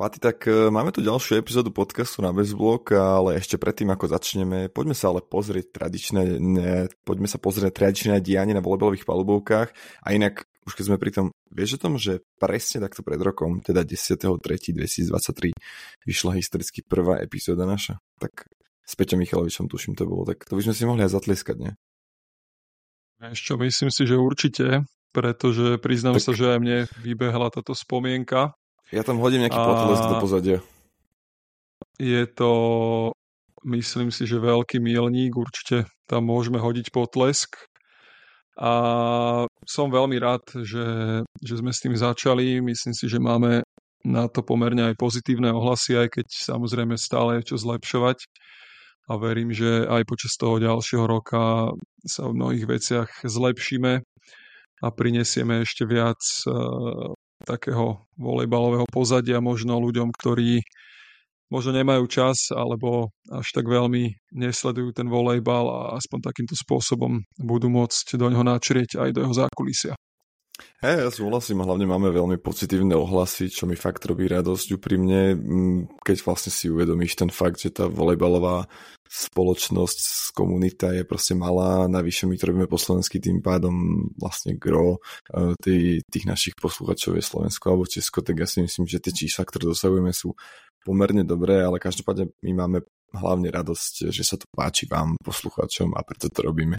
Pati, tak máme tu ďalšiu epizódu podcastu na Bezblok, ale ešte predtým, ako začneme, poďme sa pozrieť na tradičné dianie na volejbalových palubovkách. A inak, už keď sme pri tom, vieš o tom, že presne takto pred rokom, teda 10.3.2023, vyšla historicky prvá epizóda naša? Tak s Peťom Michalovičom, tuším, to bolo. Tak to by sme si mohli aj zatlieskať, nie? Ešte myslím si, že určite, pretože priznám sa, že aj mne vybehla táto spomienka. Ja tam hodím nejaký potlesk do pozadia. Je to, myslím si, že veľký míľnik, určite tam môžeme hodiť potlesk. A som veľmi rád, že sme s tým začali. Myslím si, že máme na to pomerne aj pozitívne ohlasy, aj keď samozrejme stále je čo zlepšovať. A verím, že aj počas toho ďalšieho roka sa v mnohých veciach zlepšíme a prinesieme ešte viac takého volejbalového pozadia možno ľuďom, ktorí možno nemajú čas alebo až tak veľmi nesledujú ten volejbal a aspoň takýmto spôsobom budú môcť do ňoho načrieť aj do jeho zákulisia. Ja súhlasím, hlavne máme veľmi pozitívne ohlasy, čo mi fakt robí radosť úprimne, keď vlastne si uvedomíš ten fakt, že tá volejbalová spoločnosť, komunita je proste malá, navyše my to robíme po slovensky, tým pádom vlastne gro tých našich posluchačov je Slovensko alebo Česko, tak ja si myslím, že tie čísla, ktoré dosahujeme, sú pomerne dobré, ale každopádne my máme hlavne radosť, že sa to páči vám, posluchačom, a preto to robíme.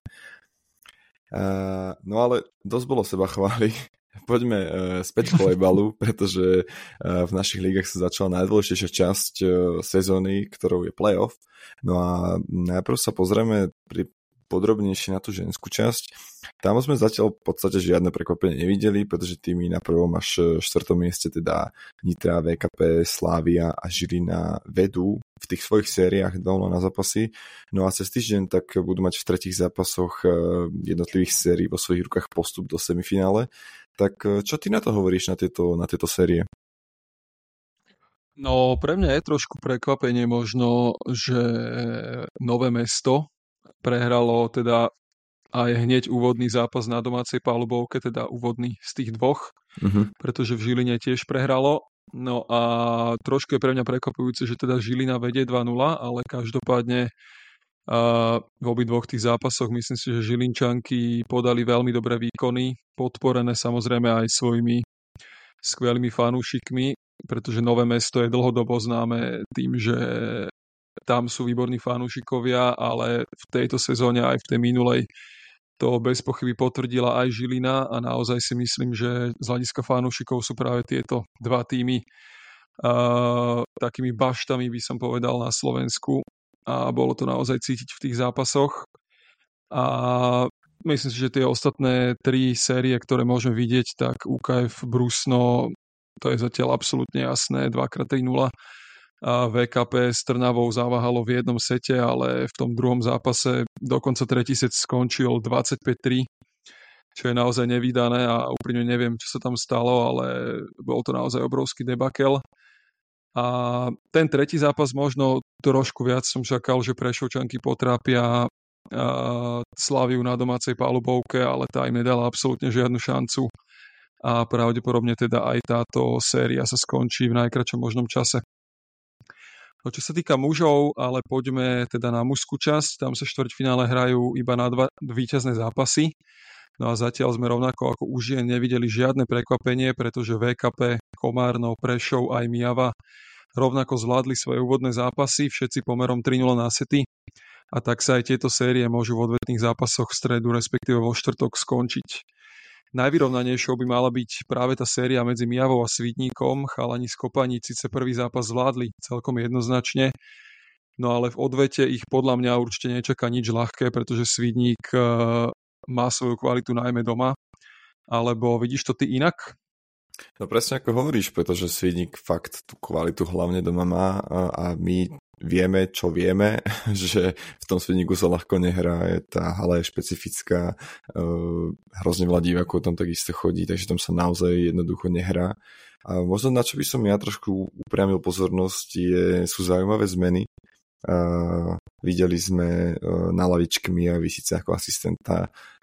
No ale dosť bolo seba chváli. Poďme späť k volejbalu, pretože v našich lígach sa začala najdôležitejšia časť sezóny, ktorou je playoff. No a najprv sa pozrieme podrobnejšie na tú ženskú časť. Tam sme zatiaľ v podstate žiadne prekvapenie nevideli, pretože týmy na 1. až 4. mieste, teda Nitra, VKP, Slavia a Žilina vedú v tých svojich sériách 2-0 na zápasy. No a cez týždeň tak budú mať v tretích zápasoch jednotlivých sérií vo svojich rukách postup do semifinále. Tak čo ty na to hovoríš, na tieto série? No, pre mňa je trošku prekvapenie možno, že Nové Mesto prehralo teda aj hneď úvodný zápas na domácej palubovke, teda úvodný z tých dvoch, pretože v Žiline tiež prehralo. No a trošku je pre mňa prekvapujúce, že teda Žilina vedie 2-0, ale každopádne v obidvoch tých zápasoch myslím si, že Žilinčanky podali veľmi dobré výkony, podporené samozrejme aj svojimi skvelými fanúšikmi, pretože Nové Mesto je dlhodobo známe tým, že tam sú výborní fanúšikovia, ale v tejto sezóne aj v tej minulej to bez pochyby potvrdila aj Žilina a naozaj si myslím, že z hľadiska fanúšikov sú práve tieto dva týmy takými baštami, by som povedal, na Slovensku a bolo to naozaj cítiť v tých zápasoch. A myslím si, že tie ostatné 3 série, ktoré môžeme vidieť, tak UKF Brusno, to je zatiaľ absolútne jasné, 2x3-0. A VKP s Trnavou zaváhalo v jednom sete, ale v tom druhom zápase dokonca tretí set skončil 25-3, čo je naozaj nevídané a úprimne neviem, čo sa tam stalo, ale bol to naozaj obrovský debakel. A ten tretí zápas možno trošku viac som čakal, že Prešovčanky potrápia Slaviu na domácej palubovke, ale tá im nedala absolútne žiadnu šancu a pravdepodobne teda aj táto séria sa skončí v najkratšom možnom čase. No, čo sa týka mužov, ale poďme teda na mužskú časť. Tam sa štvrťfinále hrajú iba na 2 víťazné zápasy. No a zatiaľ sme rovnako ako už žien nevideli žiadne prekvapenie, pretože VKP, Komárno, Prešov aj Myjava rovnako zvládli svoje úvodné zápasy, všetci pomerom 3-0 na sety. A tak sa aj tieto série môžu v odvetných zápasoch v stredu, respektíve vo štvrtok skončiť. Najvyrovnanejšou by mala byť práve tá séria medzi Myjavou a Svidníkom. Chalani z Kopaní síce prvý zápas zvládli celkom jednoznačne, no ale v odvete ich podľa mňa určite nečaká nič ľahké, pretože Svidník má svoju kvalitu najmä doma. Alebo vidíš to ty inak? No presne ako hovoríš, pretože Svidník fakt tú kvalitu hlavne doma má a my vieme, čo vieme, že v tom Svidníku sa ľahko nehrá, tá hala je špecifická, hrozne veľa divákov tam takisto chodí, takže tam sa naozaj jednoducho nehrá. A možno na čo by som ja trošku upriamil pozornosť sú zaujímavé zmeny. Videli sme na lavičke Myjavy síce ako asistenta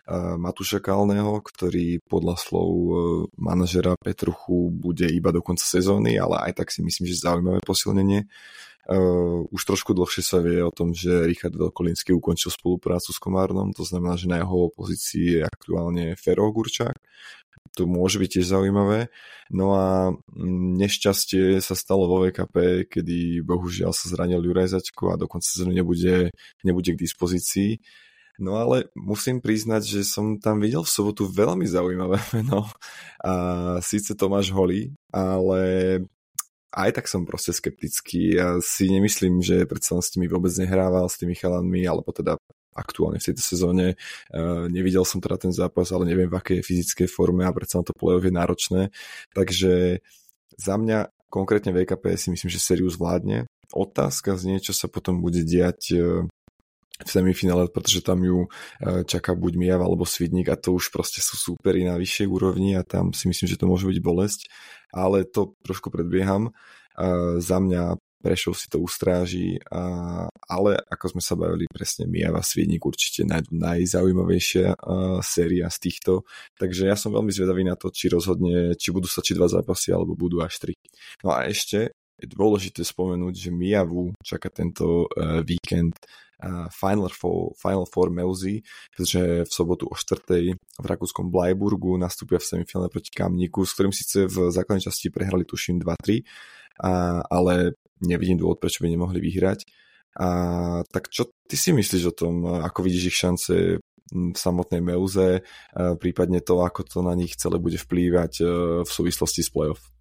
Matúša Kalného, ktorý podľa slov manažera Petruchu bude iba do konca sezóny, ale aj tak si myslím, že zaujímavé posilnenie. Už trošku dlhšie sa vie o tom, že Richard Veľkolínsky ukončil spoluprácu s Komárnom, to znamená, že na jeho pozícii je aktuálne Fero Gurčák. To môže byť tiež zaujímavé. No a nešťastie sa stalo vo VKP, kedy bohužiaľ sa zranil Juraj Zaťko a dokonca sezóny nebude k dispozícii. No ale musím priznať, že som tam videl v sobotu veľmi zaujímavé meno. A síce Tomáš Holý, ale aj tak som proste skeptický. Ja si nemyslím, že predsa len s tými vôbec nehrával, s tými chalanmi, alebo teda aktuálne v tejto sezóne. Nevidel som teda ten zápas, ale neviem, v akej fyzickej forme a predsa to play-off je náročné. Takže za mňa konkrétne VKP si myslím, že sériu zvládne. Otázka znie, čo sa potom bude diať v semifinále, pretože tam ju čaká buď Mijava alebo Svidník a to už proste sú súperi na vyššej úrovni a tam si myslím, že to môže byť bolesť, ale to trošku predbieham. Za mňa Prešov si to ustráži, ale ako sme sa bavili presne, Mijava Svidník určite najzaujímavejšia séria z týchto, takže ja som veľmi zvedavý na to, či rozhodne, či budú stačiť 2 zápasy alebo budú až 3. No a ešte je dôležité spomenúť, že Mijavu čaká tento víkend Final Four Meuzy, pretože v sobotu o 4:00 v rakúskom Bleiburgu nastúpia v semifinále proti Kamníku, s ktorým síce v základnej časti prehrali tuším 2-3, ale nevidím dôvod, prečo by nemohli vyhrať. Tak čo ty si myslíš o tom, ako vidíš ich šance v samotnej Meuze, prípadne to, ako to na nich celé bude vplývať v súvislosti s playoff?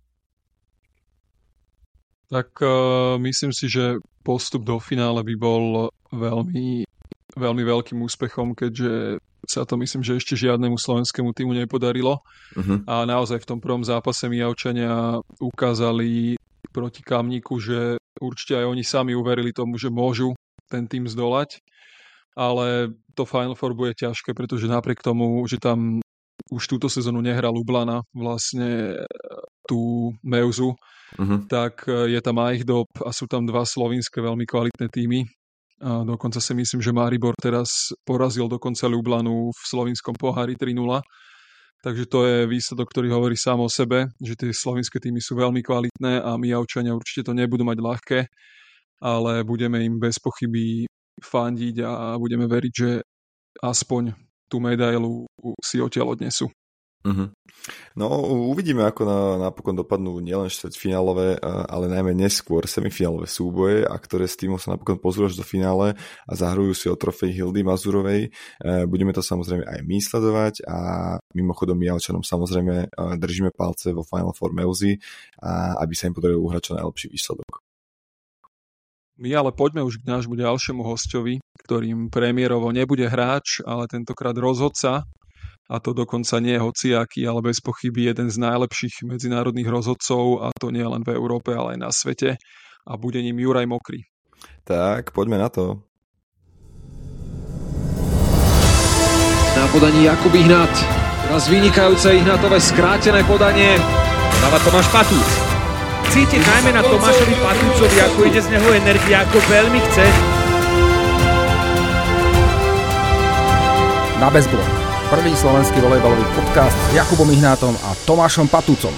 Tak myslím si, že postup do finále by bol veľmi, veľmi veľkým úspechom, keďže sa to myslím, že ešte žiadnemu slovenskému týmu nepodarilo. A naozaj v tom prvom zápase Mijavčania ukázali proti Kamníku, že určite aj oni sami uverili tomu, že môžu ten tým zdolať. Ale to Final Four bude ťažké, pretože napriek tomu, že tam už túto sezónu nehral Lublana, vlastne tú Meuzu, tak je tam Eichdob a sú tam 2 slovinské veľmi kvalitné týmy. A dokonca si myslím, že Maribor teraz porazil dokonca Lublanu v slovinskom pohári 3-0. Takže to je výsledok, ktorý hovorí sám o sebe, že tie slovinské týmy sú veľmi kvalitné a Mijavčania určite to nebudú mať ľahké, ale budeme im bez pochyby fandiť a budeme veriť, že aspoň tú medailu si odtiaľ odnesú. No, uvidíme, ako napokon dopadnú nielen štvrťfinálové, ale najmä neskôr semifinálové súboje, a ktoré s týmom sa napokon pozrú až do finále a zahrujú si o trofej Hildy Mazurovej. Budeme to samozrejme aj my sledovať a mimochodom Mijavčanom samozrejme držíme palce vo Final Four Meuzy, aby sa im podarilo uhrať čo najlepší výsledok. My ale poďme už k nášmu ďalšiemu hosťovi, ktorým premiérovo nebude hráč, ale tentokrát rozhodca. A to dokonca nie je hociaký, ale bez pochyby jeden z najlepších medzinárodných rozhodcov, a to nie len v Európe, ale aj na svete. A bude ním Juraj Mokrý. Tak, poďme na to. Na podaní Jakub Ihnat. Teraz vynikajúce Ihnatové skrátené podanie. Dáva Tomáš Patúc. Cítiť najmä na Tomášovi Patúcovi, ako ide z neho energia, ako veľmi chce. Na Bezblok. Prvý slovenský volejbalový podcast s Jakubom Ihnátom a Tomášom Patúcom.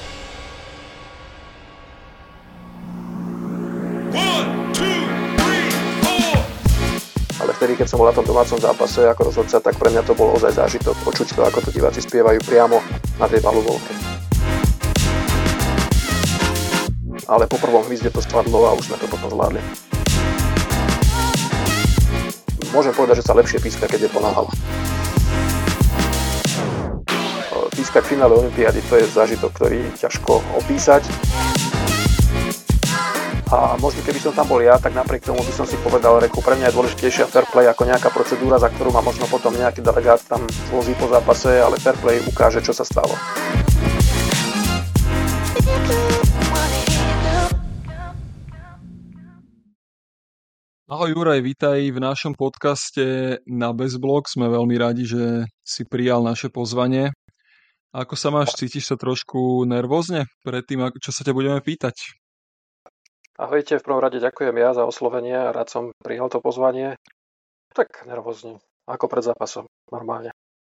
Ale vtedy, keď som bol na tom domácom zápase ako rozhodca, tak pre mňa to bol ozaj zážitok počuť to, ako to diváci spievajú priamo na tej baluvolke. Ale po prvom hvizde to spadlo a už sme to potom zvládli. Môžem povedať, že sa lepšie píska, keď je plná hala. Pískať v finále olympiády, to je zážitok, ktorý ťažko opísať. A možno keby som tam bol ja, tak napriek tomu by som si povedal, reku, pre mňa je dôležitejšia fair play ako nejaká procedúra, za ktorú ma možno potom nejaký delegát tam zlozí po zápase, ale fair play ukáže, čo sa stalo. Ahoj Juraj, vítaj v našom podcaste Na Bezblok. Sme veľmi radi, že si prijal naše pozvanie. Ako sa máš? Cítiš sa trošku nervózne pred tým, čo sa ťa budeme pýtať? Ahojte, v prvom rade ďakujem ja za oslovenie a rád som prijal to pozvanie. Tak nervózne, ako pred zápasom, normálne.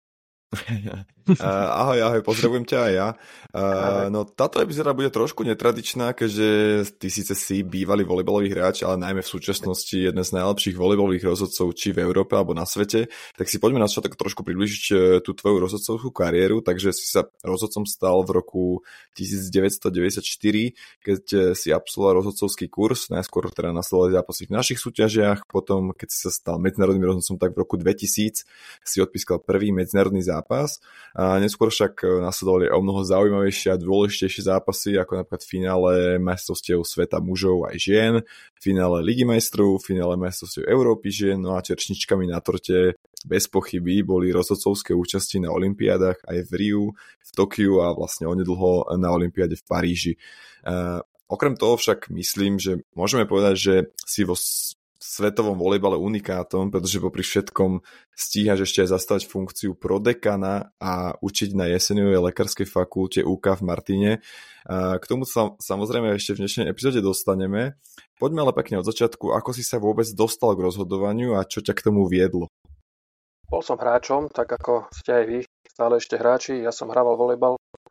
Ahoj, pozdravujem ťa aj ja. No táto epizóda bude trošku netradičná, keďže ty síce si bývalý volejbalový hráč, ale najmä v súčasnosti jeden z najlepších volejbalových rozhodcov či v Európe alebo na svete, tak si poďme na začiatok trošku približiť tú tvoju rozhodcovskú kariéru, takže si sa rozhodcom stal v roku 1994, keď si absolvoval rozhodcovský kurz, najskôr teda nasledovali zápasy v našich súťažiach, potom keď si sa stal medzinárodným rozhodcom, tak v roku 2000 si odpískal prvý medzinárodný zápas a neskôr však nasledovali o mnoho zaujímavejšie a dôležitejšie zápasy, ako napríklad finále majstrovstiev sveta mužov aj žien, finále Ligy majstrov, finále majstrovstiev Európy žien, no a čerešničkami na torte bez pochyby boli rozhodcovské účasti na olympiádach aj v Riu, v Tokiu a vlastne onedlho na olympiáde v Paríži. Okrem toho však myslím, že môžeme povedať, že si vo svetovom volejbale unikátom, pretože popri všetkom stíhaš ešte aj zastávať funkciu prodekana a učiť na jeseniovej lekárskej fakulte UK v Martine. K tomu sa samozrejme ešte v dnešnej epizóde dostaneme. Poďme ale pekne od začiatku, ako si sa vôbec dostal k rozhodovaniu a čo ťa k tomu viedlo? Bol som hráčom, tak ako ste aj vy, stále ešte hráči. Ja som hrával volejbal.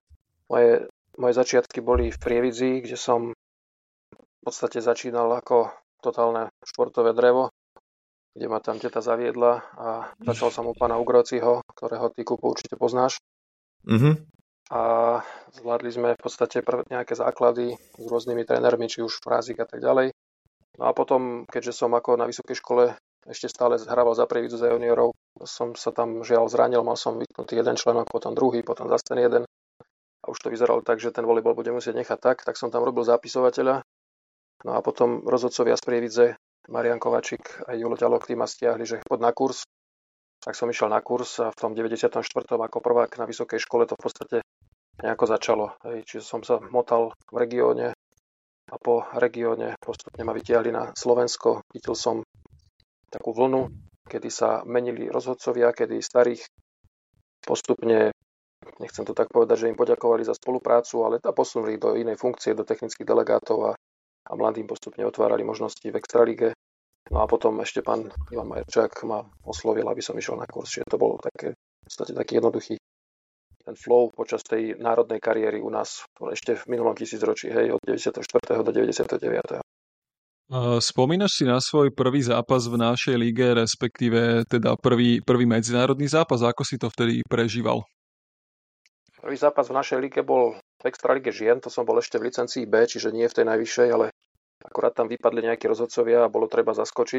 Moje začiatky boli v Prievidzi, kde som v podstate začínal ako totálne športové drevo, kde ma tam teta zaviedla a začal som u pána Ugrociho, ktorého ty, Kupo, určite poznáš. A zvládli sme v podstate nejaké základy s rôznymi trénermi, či už Frázik a tak ďalej. No a potom, keďže som ako na vysokej škole ešte stále hrával za Prievidzu za juniorov, som sa tam žiaľ zranil, mal som vytknutý jeden členok, potom druhý, potom zase ten jeden. A už to vyzeralo tak, že ten volejbal budem musieť nechať tak som tam robil zápisovateľa. No a potom rozhodcovia z Prievidze, Marian Kovačík a Julo Ďalok, tí ma stiahli, že poď na kurz. Tak som išiel na kurz a v tom 94. ako prvák na vysokej škole to v podstate nejako začalo. Čiže som sa motal v regióne a po regióne postupne ma vytiahli na Slovensko. Chytil som takú vlnu, kedy sa menili rozhodcovia, kedy starých postupne, nechcem to tak povedať, že im poďakovali za spoluprácu, ale posunuli do inej funkcie, do technických delegátov a mladým postupne otvárali možnosti v extralíge. No a potom ešte pán Ivan Majerčák ma oslovil, aby som išiel na kurz. Čiže to bol v podstate taký jednoduchý ten flow počas tej národnej kariéry u nás ešte v minulom tisícročí, od 94. do 99. Spomínaš si na svoj prvý zápas v našej lige, respektíve teda prvý medzinárodný zápas? Ako si to vtedy prežíval? Prvý zápas v našej lige bol v extralíge žien, to som bol ešte v licencii B, čiže nie v tej najvyššej, ale akurát tam vypadli nejakí rozhodcovia a bolo treba zaskočiť.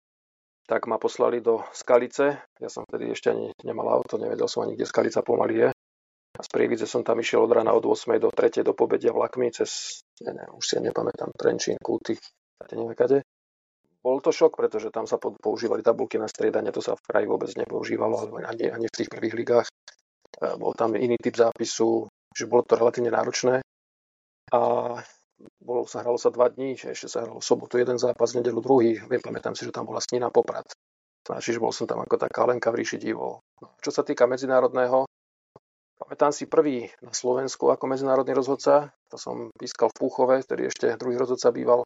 Tak ma poslali do Skalice, ja som vtedy ešte ani nemal auto, nevedel som ani, kde Skalica pomaly je. A z Prievidze som tam išiel od rána od 8. do 3. do Pobedia vlakmi cez, už si nepamätám, Trenčín, Kúty, neviem kade. Bol to šok, pretože tam sa používali tabulky na striedanie, to sa v kraji vôbec nepoužívalo, ani v tých prvých ligách. Bol tam iný typ zápisu, že bolo to relatívne náročné. A hralo sa 2 dní, ešte sa hralo v sobotu jeden zápas, v nedeľu druhý. Pamätám si, že tam bola Snina Poprad. Čiže bol som tam ako taká Lenka v ríši divov. Čo sa týka medzinárodného, pamätám si prvý na Slovensku ako medzinárodný rozhodca. To som pískal v Púchove, ktorý ešte druhý rozhodca býval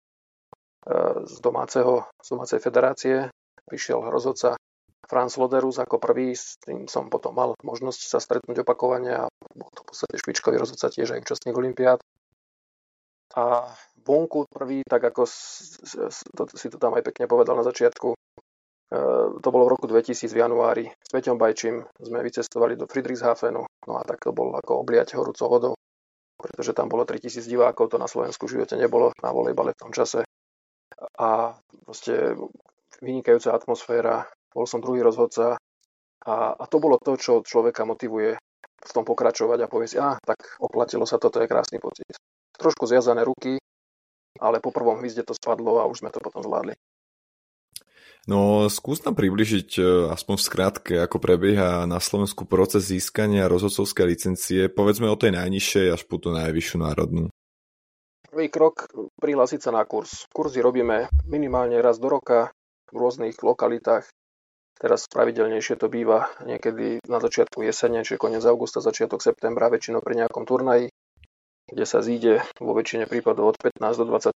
z domácej federácie. Prišiel rozhodca Franz Loderus ako prvý, s tým som potom mal možnosť sa stretnúť opakovane a bol to v podstate špičkový rozhodca tiež aj účastník olympiád. A vonku prvý, tak ako si to tam aj pekne povedal na začiatku, to bolo v roku 2000 v januári. S Peťom Bajčím sme vycestovali do Friedrichshafenu, no a tak to bol ako obliať horúcou vodou, pretože tam bolo 3000 divákov, to na Slovensku v živote nebolo na volejbale v tom čase. A proste vynikajúca atmosféra, bol som druhý rozhodca a to bolo to, čo človeka motivuje v tom pokračovať a povie si, tak oplatilo sa, toto je krásny pocit. Trošku zviazané ruky, ale po prvom hvizde to spadlo a už sme to potom zvládli. No, skús nám približiť aspoň v skratke, ako prebieha na Slovensku proces získania rozhodcovskej licencie, povedzme od tej najnižšej až po tú najvyššiu národnú. Prvý krok, prihlásiť sa na kurz. Kurzy robíme minimálne raz do roka v rôznych lokalitách. Teraz pravidelnejšie to býva niekedy na začiatku jesene, čiže koniec augusta, začiatok septembra, väčšinou pri nejakom turnaji, kde sa zíde vo väčšine prípadov od 15 do 25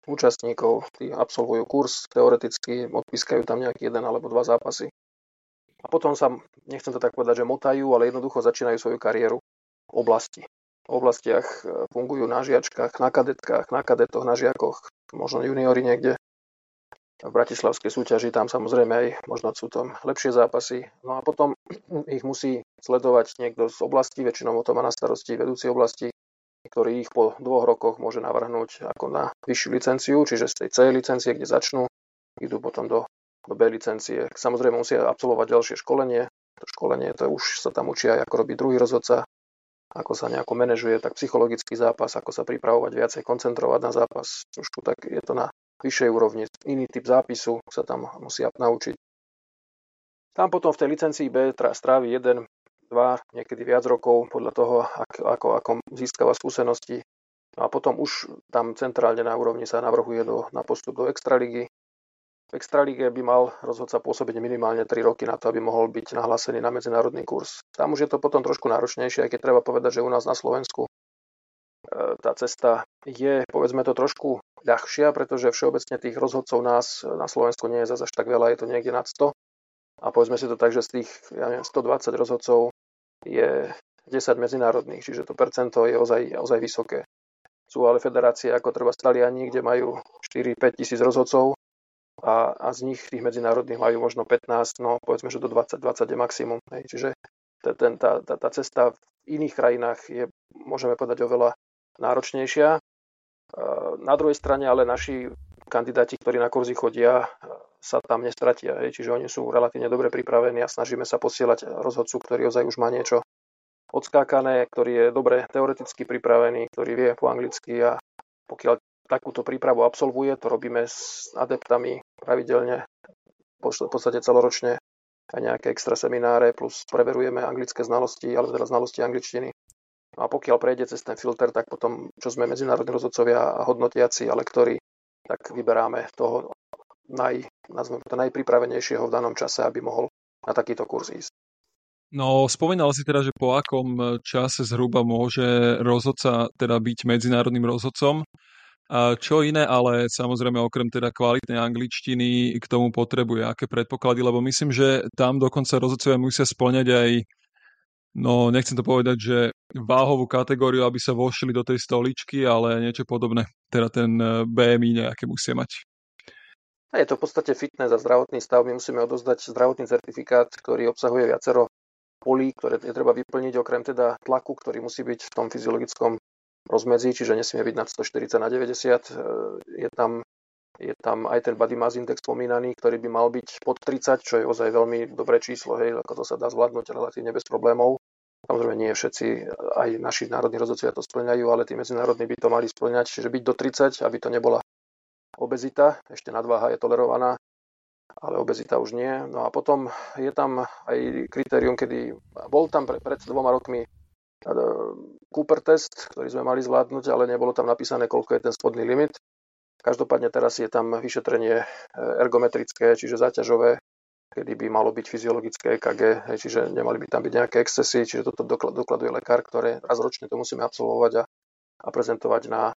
účastníkov. Tí absolvujú kurz teoreticky, odpískajú tam nejaký jeden alebo dva zápasy. A potom sa, nechcem to tak povedať, že motajú, ale jednoducho začínajú svoju kariéru v oblasti. V oblastiach fungujú na žiačkách, na kadetkách, na kadetoch, na žiakoch, možno juniori niekde v bratislavskej súťaži, tam samozrejme aj možno sú tam lepšie zápasy. No a potom ich musí sledovať niekto z oblasti, väčšinou to má na starosti vedúci oblasti, ktorý ich po 2 rokoch môže navrhnúť ako na vyššiu licenciu, čiže z tej C licencie, kde začnú, idú potom do B licencie. Samozrejme musia absolvovať ďalšie školenie. To školenie, to už sa tam učia, ako robí druhý rozhodca, ako sa nejako manažuje, tak psychologický zápas, ako sa pripravovať viacej, koncentrovať na zápas. Trošku tak je to na vyššej úrovni. Iný typ zápisu sa tam musia naučiť. Tam potom v tej licencii B strávi 1, 2, niekedy viac rokov, podľa toho, ako získava skúsenosti. No a potom už tam centrálne na úrovni sa navrhuje na postup do extraligy. V extralíge by mal rozhodca pôsobiť minimálne 3 roky na to, aby mohol byť nahlásený na medzinárodný kurz. Tam už je to potom trošku náročnejšie, aj keď treba povedať, že u nás na Slovensku tá cesta je, povedzme to, trošku ľahšia, pretože všeobecne tých rozhodcov nás na Slovensku nie je zase až tak veľa, je to niekde nad 100. A povedzme si to tak, že z tých 120 rozhodcov je 10 medzinárodných, čiže to percento je ozaj vysoké. Sú ale federácie ako treba Taliani, kde majú 4-5 tisíc rozhodcov, a z nich tých medzinárodných majú možno 15, no povedzme, že do 20 je maximum. Čiže tá cesta v iných krajinách je, môžeme povedať, oveľa náročnejšia. Na druhej strane ale naši kandidáti, ktorí na kurzy chodia, sa tam nestratia. Čiže oni sú relatívne dobre pripravení a snažíme sa posielať rozhodcu, ktorý ozaj už má niečo odskákané, ktorý je dobre teoreticky pripravený, ktorý vie po anglicky a pokiaľ takúto prípravu absolvuje, to robíme s adeptami pravidelne, v podstate celoročne, aj nejaké extra semináre, plus preverujeme anglické znalosti, alebo teda znalosti angličtiny. No a pokiaľ prejde cez ten filter, tak potom, čo sme medzinárodní rozhodcovia a hodnotiaci a lektori, tak vyberáme toho najpripravenejšieho v danom čase, aby mohol na takýto kurz ísť. No, spomínal si teda, že po akom čase zhruba môže rozhodca teda byť medzinárodným rozhodcom. A čo iné, ale samozrejme okrem teda kvalitnej angličtiny k tomu potrebuje, aké predpoklady, lebo myslím, že tam dokonca rozhodcovia musia spĺňať aj, no nechcem to povedať, že váhovú kategóriu, aby sa vošli do tej stoličky, ale niečo podobné, teda ten BMI nejaké musia mať. Je to v podstate fitness a zdravotný stav, my musíme odozdať zdravotný certifikát, ktorý obsahuje viacero polí, ktoré je treba vyplniť, okrem teda tlaku, ktorý musí byť v tom fyziologickom rozmedzi, čiže nesmie byť nad 140/90. Je tam aj ten body mass index spomínaný, ktorý by mal byť pod 30, čo je ozaj veľmi dobré číslo, ako to sa dá zvládnuť relatívne bez problémov. Samozrejme nie všetci, aj naši národní rozhodcovia to spĺňajú, ale tí medzinárodní by to mali spĺňať, čiže byť do 30, aby to nebola obezita, ešte nadváha je tolerovaná, ale obezita už nie. No a potom je tam aj kritérium, kedy bol tam pred 2 rokmi Cooper test, ktorý sme mali zvládnuť, ale nebolo tam napísané, koľko je ten spodný limit. Každopádne teraz je tam vyšetrenie ergometrické, čiže záťažové, kedy by malo byť fyziologické EKG, čiže nemali by tam byť nejaké excesy, čiže toto dokladuje lekár, ktoré raz ročne to musíme absolvovať a prezentovať na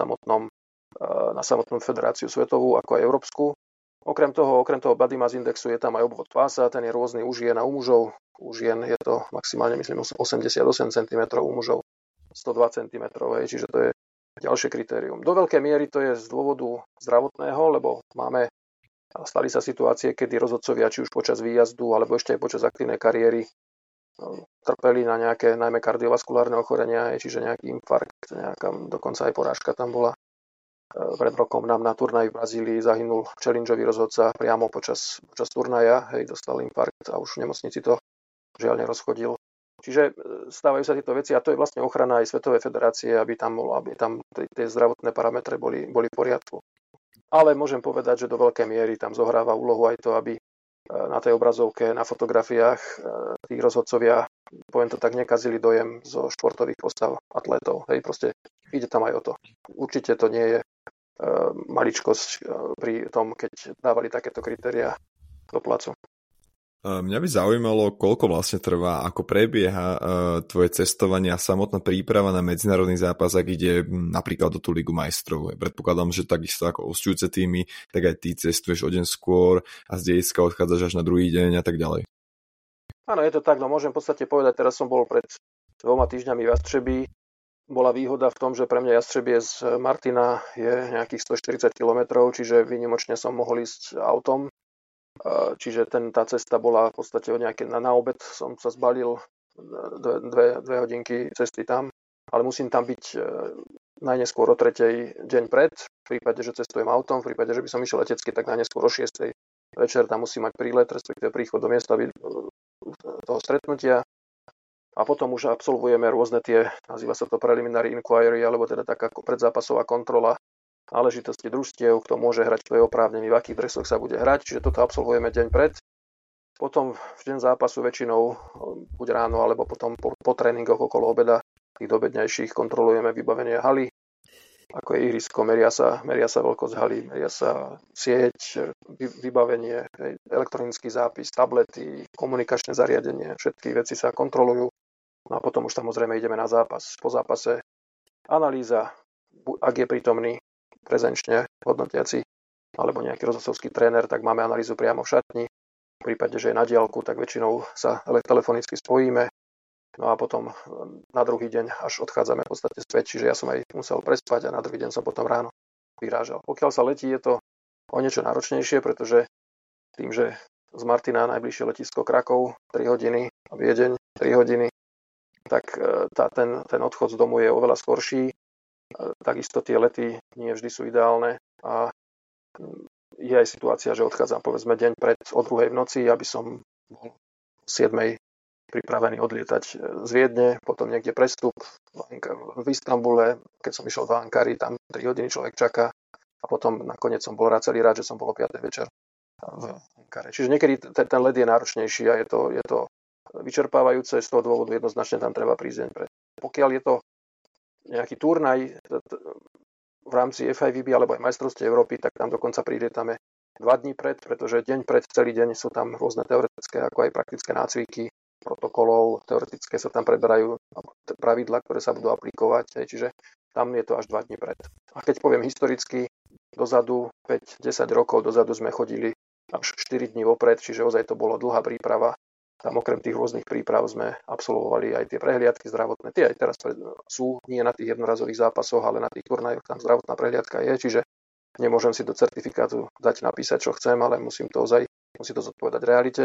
samotnú federáciu svetovú, ako aj európsku. Okrem toho body mass indexu je tam aj obvod pása, ten je rôzny u žien a u mužov. U žien je to maximálne, myslím, 88 cm, u mužov 102 cm, čiže to je ďalšie kritérium. Do veľkej miery to je z dôvodu zdravotného, lebo stali sa situácie, kedy rozhodcovia, či už počas výjazdu, alebo ešte aj počas aktívnej kariéry, trpeli na nejaké, najmä kardiovaskulárne ochorenia, čiže nejaký infarkt, dokonca aj porážka tam bola. Pred rokom nám na turnaji v Brazílii zahynul challengeový rozhodca priamo počas turnaja, dostal infarkt a už v nemocnici to žiaľ nerozchodil. Čiže stávajú sa tieto veci a to je vlastne ochrana aj Svetovej federácie, aby tam tie zdravotné parametre boli v poriadku. Ale môžem povedať, že do veľkej miery tam zohráva úlohu aj to, aby na tej obrazovke, na fotografiách tí rozhodcovia, poviem to tak, nekazili dojem zo športových postav atlétov. Proste ide tam aj o to. Určite to nie je maličkosť pri tom, keď dávali takéto kritériá do placu. Mňa by zaujímalo, koľko vlastne trvá, ako prebieha tvoje cestovanie a samotná príprava na medzinárodný zápas, ak ide napríklad do tú Ligu majstrov. Predpokladám, že takisto ako hosťujúce týmy, tak aj ty cestuješ o deň skôr a z dejska odchádzaš až na druhý deň a tak ďalej. Áno, je to tak, no môžem v podstate povedať, teraz som bol pred 2 týždňami v Jastřebí. Bola výhoda v tom, že pre mňa Jastřebie z Martina je nejakých 140 km, čiže výnimočne som mohol ísť autom. Čiže tá cesta bola v podstate na obed som sa zbalil 2 hodinky cesty tam, ale musím tam byť najneskôr o 3. deň pred, v prípade, že cestujem autom, v prípade, že by som išiel letecky, tak najneskôr o 6. večer tam musím mať prílet, respektíve príchod do miesta toho stretnutia. A potom už absolvujeme rôzne tie, nazýva sa to preliminary inquiry, alebo teda taká predzápasová kontrola náležitosti družstiev, kto môže hrať, kto je oprávnený, v akých dresoch sa bude hrať. Čiže toto absolvujeme deň pred. Potom v deň zápasu väčšinou, buď ráno, alebo potom po tréningoch okolo obeda, tých dobednejších, kontrolujeme vybavenie haly, ako je ihrisko, meria sa veľkosť haly, meria sa sieť, vybavenie, elektronický zápis, tablety, komunikačné zariadenie, všetky veci sa kontrolujú. No a potom už samozrejme ideme na zápas. Po zápase analýza, ak je prítomný prezenčne hodnotiaci alebo nejaký rozhodcovský tréner, tak máme analýzu priamo v šatni. V prípade, že je na diaľku, tak väčšinou sa telefonicky spojíme. No a potom na druhý deň až odchádzame v podstate späť, čiže ja som aj musel prespať a na druhý deň som potom ráno vyrážal. Pokiaľ sa letí, je to o niečo náročnejšie, pretože tým, že z Martina najbližšie letisko Krakov 3 hodiny a Viedeň 3 hodiny, tak ten odchod z domu je oveľa skorší. Takisto tie lety nie vždy sú ideálne a je aj situácia, že odchádzam povedzme deň pred o 2:00 v noci, aby som bol o 7:00 pripravený odlietať z Viedne, potom niekde prestup v Istanbule, keď som išiel do Ankary, tam 3 hodiny človek čaká a potom nakoniec som bol celý rád, že som bol o 5:00 večer v Ankare. Čiže niekedy ten let je náročnejší a je to vyčerpávajúce, z toho dôvodu jednoznačne tam treba prísť deň pred. Pokiaľ je to nejaký turnaj v rámci FIVB alebo aj majstrovstiev Európy, tak tam dokonca tam je 2 dní pred, pretože deň pred, celý deň sú tam rôzne teoretické ako aj praktické nácviky, protokolov, teoretické sa tam preberajú pravidlá, ktoré sa budú aplikovať, čiže tam je to až 2 dní pred. A keď poviem historicky, dozadu, 5-10 rokov dozadu sme chodili až 4 dní vopred, čiže ozaj to bolo dlhá príprava. Tam okrem tých rôznych príprav sme absolvovali aj tie prehliadky zdravotné. Tie aj teraz sú, nie na tých jednorazových zápasoch, ale na tých turnajoch tam zdravotná prehliadka je, čiže nemôžem si do certifikátu dať napísať, čo chcem, ale musí to zodpovedať realite.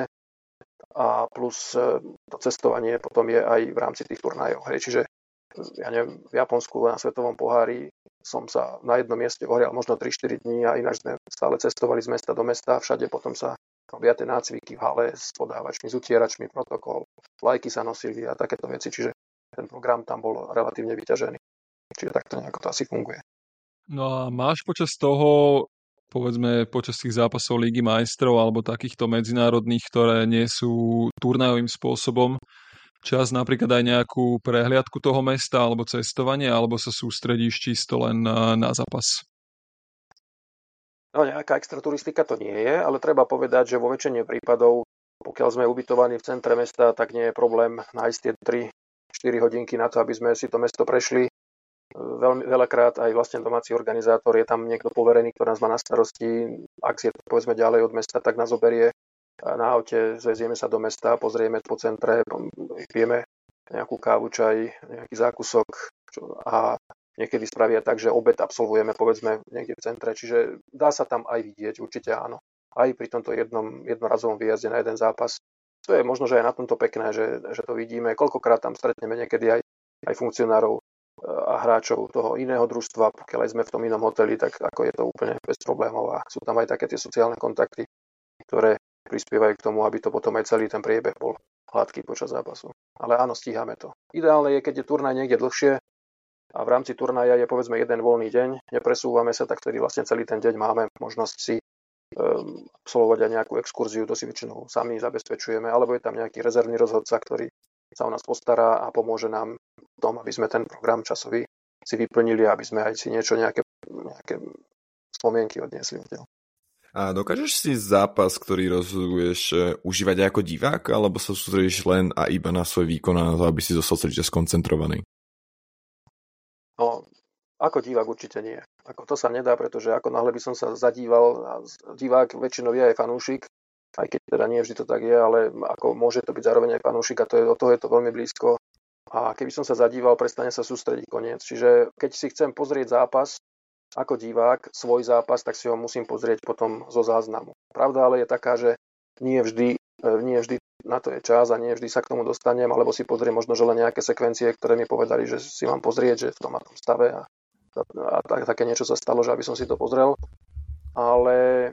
A plus to cestovanie potom je aj v rámci tých turnajov. Čiže ja neviem, v Japonsku na svetovom pohári som sa na jednom mieste ohrial možno 3-4 dní a ináč sme stále cestovali z mesta do mesta, všade potom sa robia tie nácviky v hale s podávačmi, s utieračmi, protokol, vlajky sa nosili a takéto veci, čiže ten program tam bol relatívne vyťažený. Čiže takto nejako to asi funguje. No a máš počas toho, povedzme počas tých zápasov Ligy majstrov alebo takýchto medzinárodných, ktoré nie sú turnajovým spôsobom, čas napríklad aj nejakú prehliadku toho mesta alebo cestovanie, alebo sa sústredíš čisto len na zápas? No nejaká extra turistika to nie je, ale treba povedať, že vo väčšine prípadov, pokiaľ sme ubytovaní v centre mesta, tak nie je problém nájsť tie 3-4 hodinky na to, aby sme si to mesto prešli. Veľakrát aj vlastne domáci organizátor je tam niekto poverený, ktorý nás má na starosti. Ak je to povedzme ďalej od mesta, tak nás zoberie na aute, zvezieme sa do mesta, pozrieme po centre, pijeme nejakú kávu, čaj, nejaký zákusok a niekedy spravia tak, že obed absolvujeme povedzme niekde v centre, čiže dá sa tam aj vidieť, určite áno. Aj pri tomto jednorazovom výjazde na jeden zápas. To je možno, že aj na tomto pekné, že to vidíme. Koľkokrát tam stretneme niekedy aj funkcionárov a hráčov toho iného družstva, pokiaľ aj sme v tom inom hoteli, tak ako je to úplne bez problémov a sú tam aj také tie sociálne kontakty, ktoré prispievajú k tomu, aby to potom aj celý ten priebeh bol hladký počas zápasu. Ale áno, stíhame to. Ideálne je, keď je turnaj niekde dlhšie a v rámci turnaja je povedzme jeden voľný deň, nepresúvame sa, tak vtedy vlastne celý ten deň máme možnosť si absolvovať aj nejakú exkurziu, to si väčšinou sami zabezpečujeme, alebo je tam nejaký rezervný rozhodca, ktorý sa o nás postará a pomôže nám v tom, aby sme ten program časový si vyplnili, aby sme aj si nejaké spomienky odniesli. A dokážeš si zápas, ktorý rozhoduješ, užívať aj ako divák, alebo sa sústredíš len a iba na svoj výkon a na to, aby si zostal celý skoncentrovaný? No, ako divák určite nie. To sa nedá, pretože ako náhle by som sa zadíval, a divák väčšinou je aj fanúšik, aj keď teda nie vždy to tak je, ale ako môže to byť zároveň aj fanúšik a od toho je to veľmi blízko. A keby som sa zadíval, prestane sa sústrediť, koniec. Čiže keď si chcem pozrieť zápas ako divák, svoj zápas, tak si ho musím pozrieť potom zo záznamu. Pravda ale je taká, že nie vždy na to je čas a nie vždy sa k tomu dostanem, alebo si pozriem možno, že len nejaké sekvencie, ktoré mi povedali, že si mám pozrieť, že v tom a tom stave a také niečo sa stalo, že aby som si to pozrel. Ale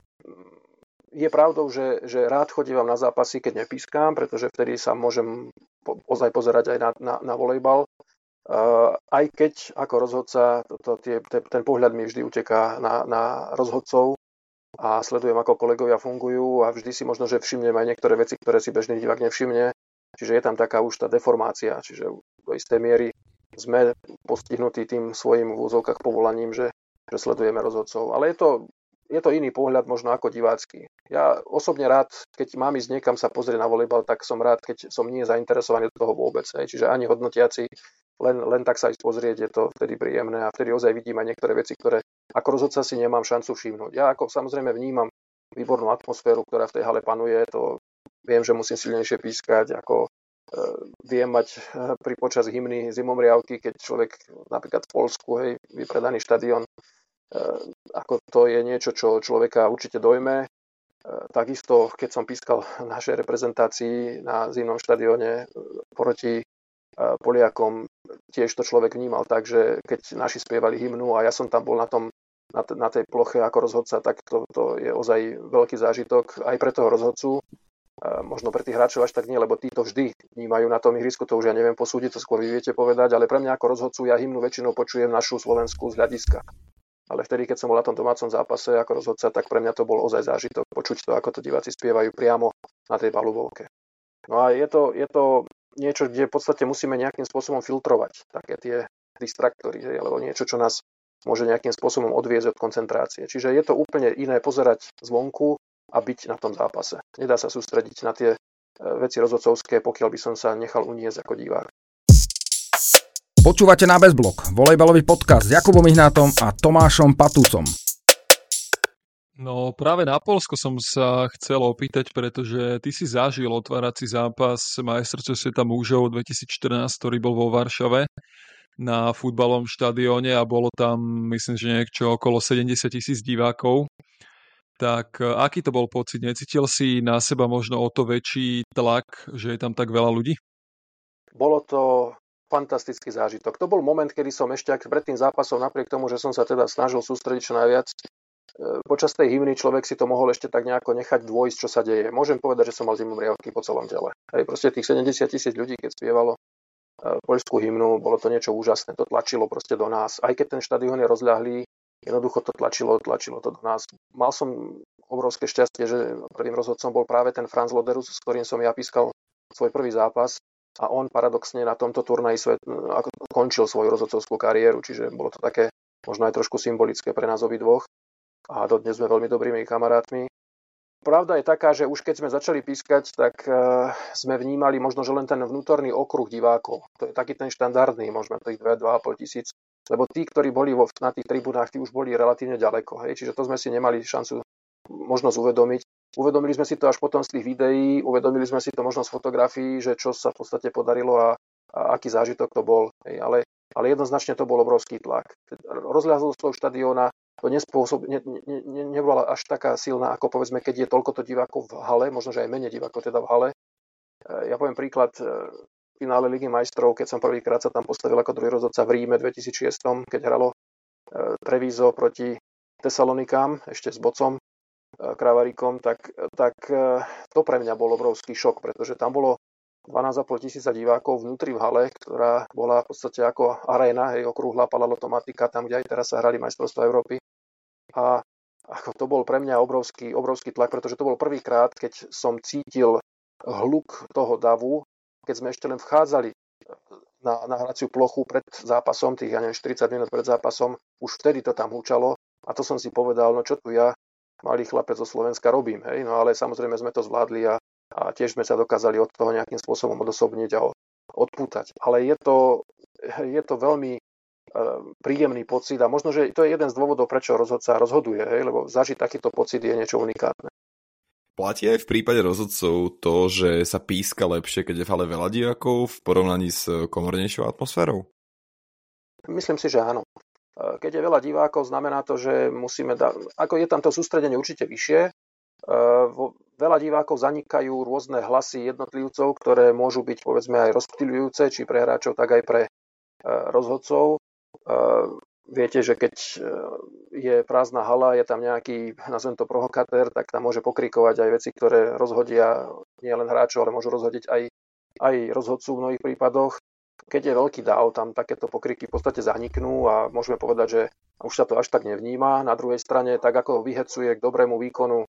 je pravdou, že rád chodívam na zápasy, keď nepískam, pretože vtedy sa môžem ozaj pozerať aj na volejbal. Aj keď ako rozhodca ten pohľad mi vždy uteká na rozhodcov a sledujem, ako kolegovia fungujú a vždy si možno, že všimnem aj niektoré veci, ktoré si bežný divák nevšimne. Čiže je tam taká už tá deformácia, čiže do istej miery sme postihnutí tým svojim v úzovkách povolaním, že sledujeme rozhodcov. Ale je to iný pohľad možno ako divácky. Ja osobne rád, keď mám ísť niekam sa pozrieť na volejbal, tak som rád, keď som nie zainteresovaný do toho vôbec. Čiže ani hodnotiaci, len tak sa ísť pozrieť, je to vtedy príjemné a vtedy ozaj vidím aj niektoré veci, ktoré ako rozhodca si nemám šancu všimnúť. Ja ako samozrejme vnímam výbornú atmosféru, ktorá v tej hale panuje, to viem, že musím silnejšie pískať, ako viem mať pri počas hymny zimomriavky, keď človek napríklad v Poľsku, vypredaný štadión, ako to je niečo, čo človeka určite dojme. Takisto, keď som pískal našej reprezentácii na zimnom štadióne proti Poliakom, tiež to človek vnímal tak, že keď naši spievali hymnu a ja som tam bol na tej ploche ako rozhodca, tak to je ozaj veľký zážitok aj pre toho rozhodcu. Možno pre tých hráčov až tak nie, lebo tí to vždy vnímajú na tom ihrisku, to už ja neviem posúdiť, to skôr vy viete povedať, ale pre mňa ako rozhodcu ja hymnu väčšinou počujem našu slovenskú z hľadiska. Ale vtedy, keď som bol na tom domácom zápase ako rozhodca, tak pre mňa to bol ozaj zážitok počuť to, ako to diváci spievajú priamo na tej palubovke. No a je to niečo, kde v podstate musíme nejakým spôsobom filtrovať také tie distraktory, alebo niečo, čo nás môže nejakým spôsobom odviesť od koncentrácie. Čiže je to úplne iné pozerať zvonku a byť na tom zápase. Nedá sa sústrediť na tie veci rozhodcovské, pokiaľ by som sa nechal uniesť ako divák. Počúvate Na bezblok, volejbalový podcast s Jakubom Ihnátom a Tomášom Patúcom. No práve na Poľsko som sa chcel opýtať, pretože ty si zažil otvárací zápas majstrovstiev sveta mužov 2014, ktorý bol vo Varšave na futbalovom štadióne a bolo tam, myslím, že niečo okolo 70 000 divákov. Tak aký to bol pocit? Necítil si na seba možno o to väčší tlak, že je tam tak veľa ľudí? Bolo to fantastický zážitok. To bol moment, kedy som ešte pred tým zápasom, napriek tomu, že som sa teda snažil sústrediť čo najviac, počas tej hymny človek si to mohol ešte tak nejako nechať dôjsť, čo sa deje. Môžem povedať, že som mal zimomriavky po celom tele. Proste tých 70 000 ľudí, keď spievalo poľskú hymnu, bolo to niečo úžasné. To tlačilo proste do nás. Aj keď ten štadión je rozľahlý, jednoducho to tlačilo to do nás. Mal som obrovské šťastie, že prvým rozhodcom bol práve ten Franz Loderus, s ktorým som ja pískal svoj prvý zápas a on paradoxne na tomto turnaji končil svoju rozhodcovskú kariéru, čiže bolo to také možno aj trošku symbolické pre nás obidvoch a dodnes sme veľmi dobrými kamarátmi. Pravda je taká, že už keď sme začali pískať, tak sme vnímali možno, že len ten vnútorný okruh divákov. To je taký ten štandardný, možno tých 2,5 tisíc. Lebo tí, ktorí boli na tých tribunách, tí už boli relatívne ďaleko. Čiže to sme si nemali šancu možnosť uvedomiť. Uvedomili sme si to až potom z tých videí, uvedomili sme si to možno z fotografií, že čo sa v podstate podarilo a aký zážitok to bol. Ale jednoznačne to bol obrovský tlak. Rozľahlosť štadióna to nebola až taká silná, ako povedzme, keď je toľkoto divákov v hale, možno, že aj menej divákov teda v hale. Ja poviem príklad finále Ligy majstrov, keď som prvýkrát sa tam postavil ako druhý rozhodca v Ríme 2006, keď hralo Treviso proti Tesalonikám, ešte s Bocom Kravaríkom, tak to pre mňa bol obrovský šok, pretože tam bolo 12,5 tisíca divákov vnútri v hale, ktorá bola v podstate ako aréna, okrúhla palalotomatika, tam, kde aj teraz sa hrali majstrovstvá Európy. A ako to bol pre mňa obrovský tlak, pretože to bol prvýkrát, keď som cítil hluk toho davu, keď sme ešte len vchádzali na hraciu plochu pred zápasom, tých 40 minút pred zápasom, už vtedy to tam húčalo a to som si povedal, no čo tu ja, malý chlapec zo Slovenska, robím. No ale samozrejme sme to zvládli a tiež sme sa dokázali od toho nejakým spôsobom odosobniť a odpútať. Ale je to veľmi príjemný pocit a možno, že to je jeden z dôvodov, prečo rozhodca rozhoduje, lebo zažiť takýto pocit je niečo unikátne. Platí aj v prípade rozhodcov to, že sa píska lepšie, keď je v hale veľa divákov v porovnaní s komornejšou atmosférou? Myslím si, že áno. Keď je veľa divákov, znamená to, že musíme ako je tam to sústredenie určite vyššie. Veľa divákov zanikajú rôzne hlasy jednotlivcov, ktoré môžu byť povedzme aj rozptýľujúce, či pre hráčov, tak aj pre rozhodcov. Viete, že keď je prázdna hala, je tam nejaký, nazvem to provokatér, tak tam môže pokrikovať aj veci, ktoré rozhodia nie len hráčov, ale môžu rozhodiť aj rozhodcu v mnohých prípadoch. Keď je veľký dáv, tam takéto pokriky v podstate zaniknú a môžeme povedať, že už sa to až tak nevníma. Na druhej strane, tak ako vyhecuje k dobrému výkonu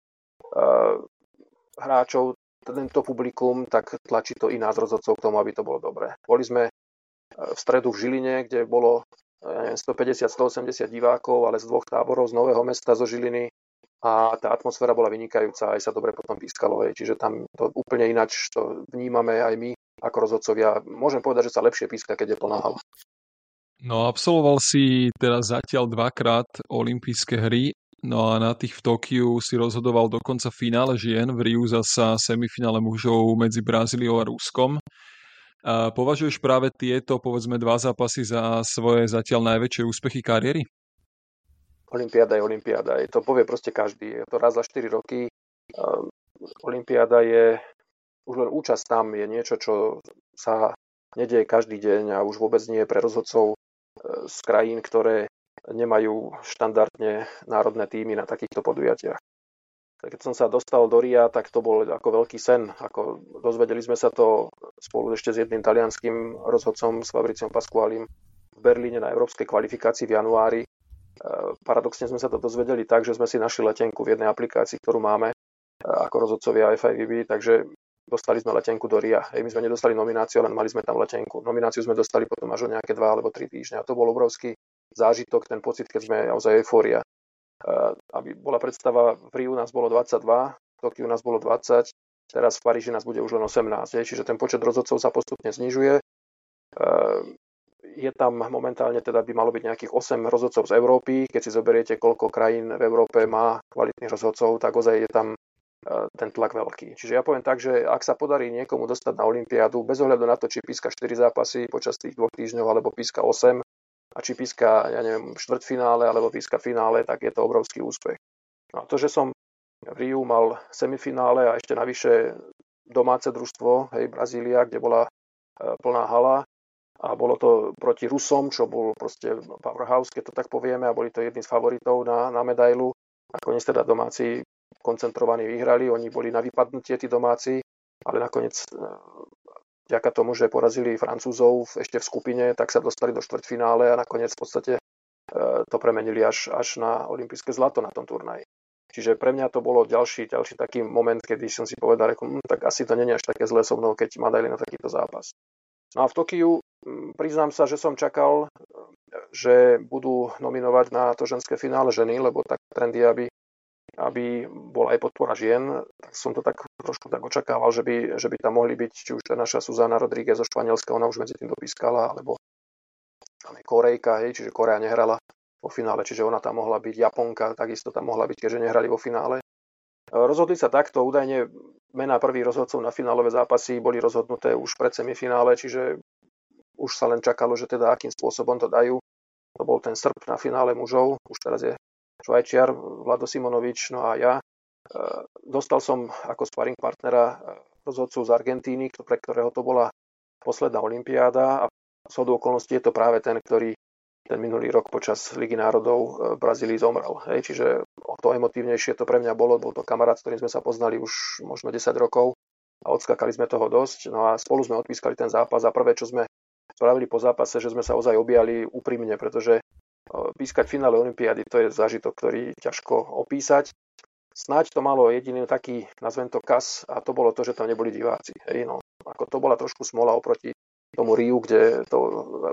hráčov tento publikum, tak tlačí to i nás rozhodcov k tomu, aby to bolo dobré. Boli sme v stredu v Žiline, kde bolo 150-180 divákov, ale z dvoch táborov, z Nového Mesta, zo Žiliny a tá atmosféra bola vynikajúca, aj sa dobre potom pískalo, čiže tam to úplne ináč to vnímame aj my ako rozhodcovia. Môžem povedať, že sa lepšie píska, keď je plná hala. No absolvoval si teraz zatiaľ 2-krát olympijské hry, no a na tých v Tokiu si rozhodoval dokonca finále žien, v Riu zasa semifinále mužov medzi Brazíliou a Ruskom. A považuješ práve tieto, povedzme, 2 zápasy za svoje zatiaľ najväčšie úspechy kariéry? Olympiáda je olympiáda. To povie proste každý. Je to raz za 4 roky. Olympiáda je, už len účasť tam je niečo, čo sa nedieje každý deň a už vôbec nie je pre rozhodcov z krajín, ktoré nemajú štandardne národné tímy na takýchto podujatiach. Keď som sa dostal do Ria, tak to bol ako veľký sen. Dozvedeli sme sa to spolu ešte s jedným talianským rozhodcom, s Fabriciom Pasqualim v Berlíne na európskej kvalifikácii v januári. Paradoxne sme sa to dozvedeli tak, že sme si našli letenku v jednej aplikácii, ktorú máme ako rozhodcovia FIVB, takže dostali sme letenku do Ria. My sme nedostali nomináciu, len mali sme tam letenku. Nomináciu sme dostali potom až o nejaké 2 alebo 3 týždne. A to bol obrovský zážitok, ten pocit, keď sme naozaj eufória. Aby bola predstava, v Riu nás bolo 22, v Tokiu nás bolo 20, teraz v Paríži nás bude už len 18, čiže ten počet rozhodcov sa postupne znižuje. Je tam momentálne teda by malo byť nejakých 8 rozhodcov z Európy, keď si zoberiete, koľko krajín v Európe má kvalitných rozhodcov, tak ozaj je tam ten tlak veľký. Čiže ja poviem tak, že ak sa podarí niekomu dostať na olympiádu, bez ohľadu na to, či píska 4 zápasy počas tých 2 týždňov, alebo píska 8, a či píska, štvrťfinále alebo píska finále, tak je to obrovský úspech. No a to, že som v Riu mal semifinále a ešte navyše domáce družstvo, Brazília, kde bola plná hala a bolo to proti Rusom, čo bol proste powerhouse, keď to tak povieme, a boli to jedni z favoritov na medailu. Nakoniec teda domáci koncentrovaní vyhrali, oni boli na vypadnutie, tí domáci, ale nakoniec vďaka tomu, že porazili Francúzov ešte v skupine, tak sa dostali do štvrťfinále a nakoniec v podstate to premenili až na olympijské zlato na tom turnaji. Čiže pre mňa to bolo ďalší taký moment, kedy som si povedal, tak asi to nie je až také zlé so mnou, keď ma dali na takýto zápas. No a v Tokiu priznám sa, že som čakal, že budú nominovať na to ženské finále ženy, lebo tak trend je, aby bola aj podpora žien, tak som to tak trošku tak očakával, že by tam mohli byť, či už tá naša Susana Rodríguez zo Španielska, ona už medzi tým dopískala, alebo tam je Korejka, čiže Korea nehrala vo finále, čiže ona tam mohla byť, Japonka takisto tam mohla byť, keďže nehrali vo finále. Rozhodli sa takto, údajne mená prvých rozhodcov na finálové zápasy boli rozhodnuté už pred semifinále, čiže už sa len čakalo, že teda akým spôsobom to dajú. To bol ten Srb na finále mužov, už teraz je Švajčiar, Vlado Simonovič, no a ja. Dostal som ako sparring partnera rozhodcu z Argentíny, pre ktorého to bola posledná olympiáda a zhodou okolností je to práve ten, ktorý ten minulý rok počas Ligy národov v Brazílii zomrel. Čiže o to emotívnejšie to pre mňa bol to kamarát, s ktorým sme sa poznali už možno 10 rokov a odskakali sme toho dosť. No a spolu sme odpískali ten zápas a prvé, čo sme spravili po zápase, že sme sa ozaj objali úprimne, pretože pískať finále olympiády, to je zážitok, ktorý ťažko opísať. Snáď to malo jediný taký, nazvem to kas, a to bolo to, že tam neboli diváci. To bola trošku smola oproti tomu Riu, kde to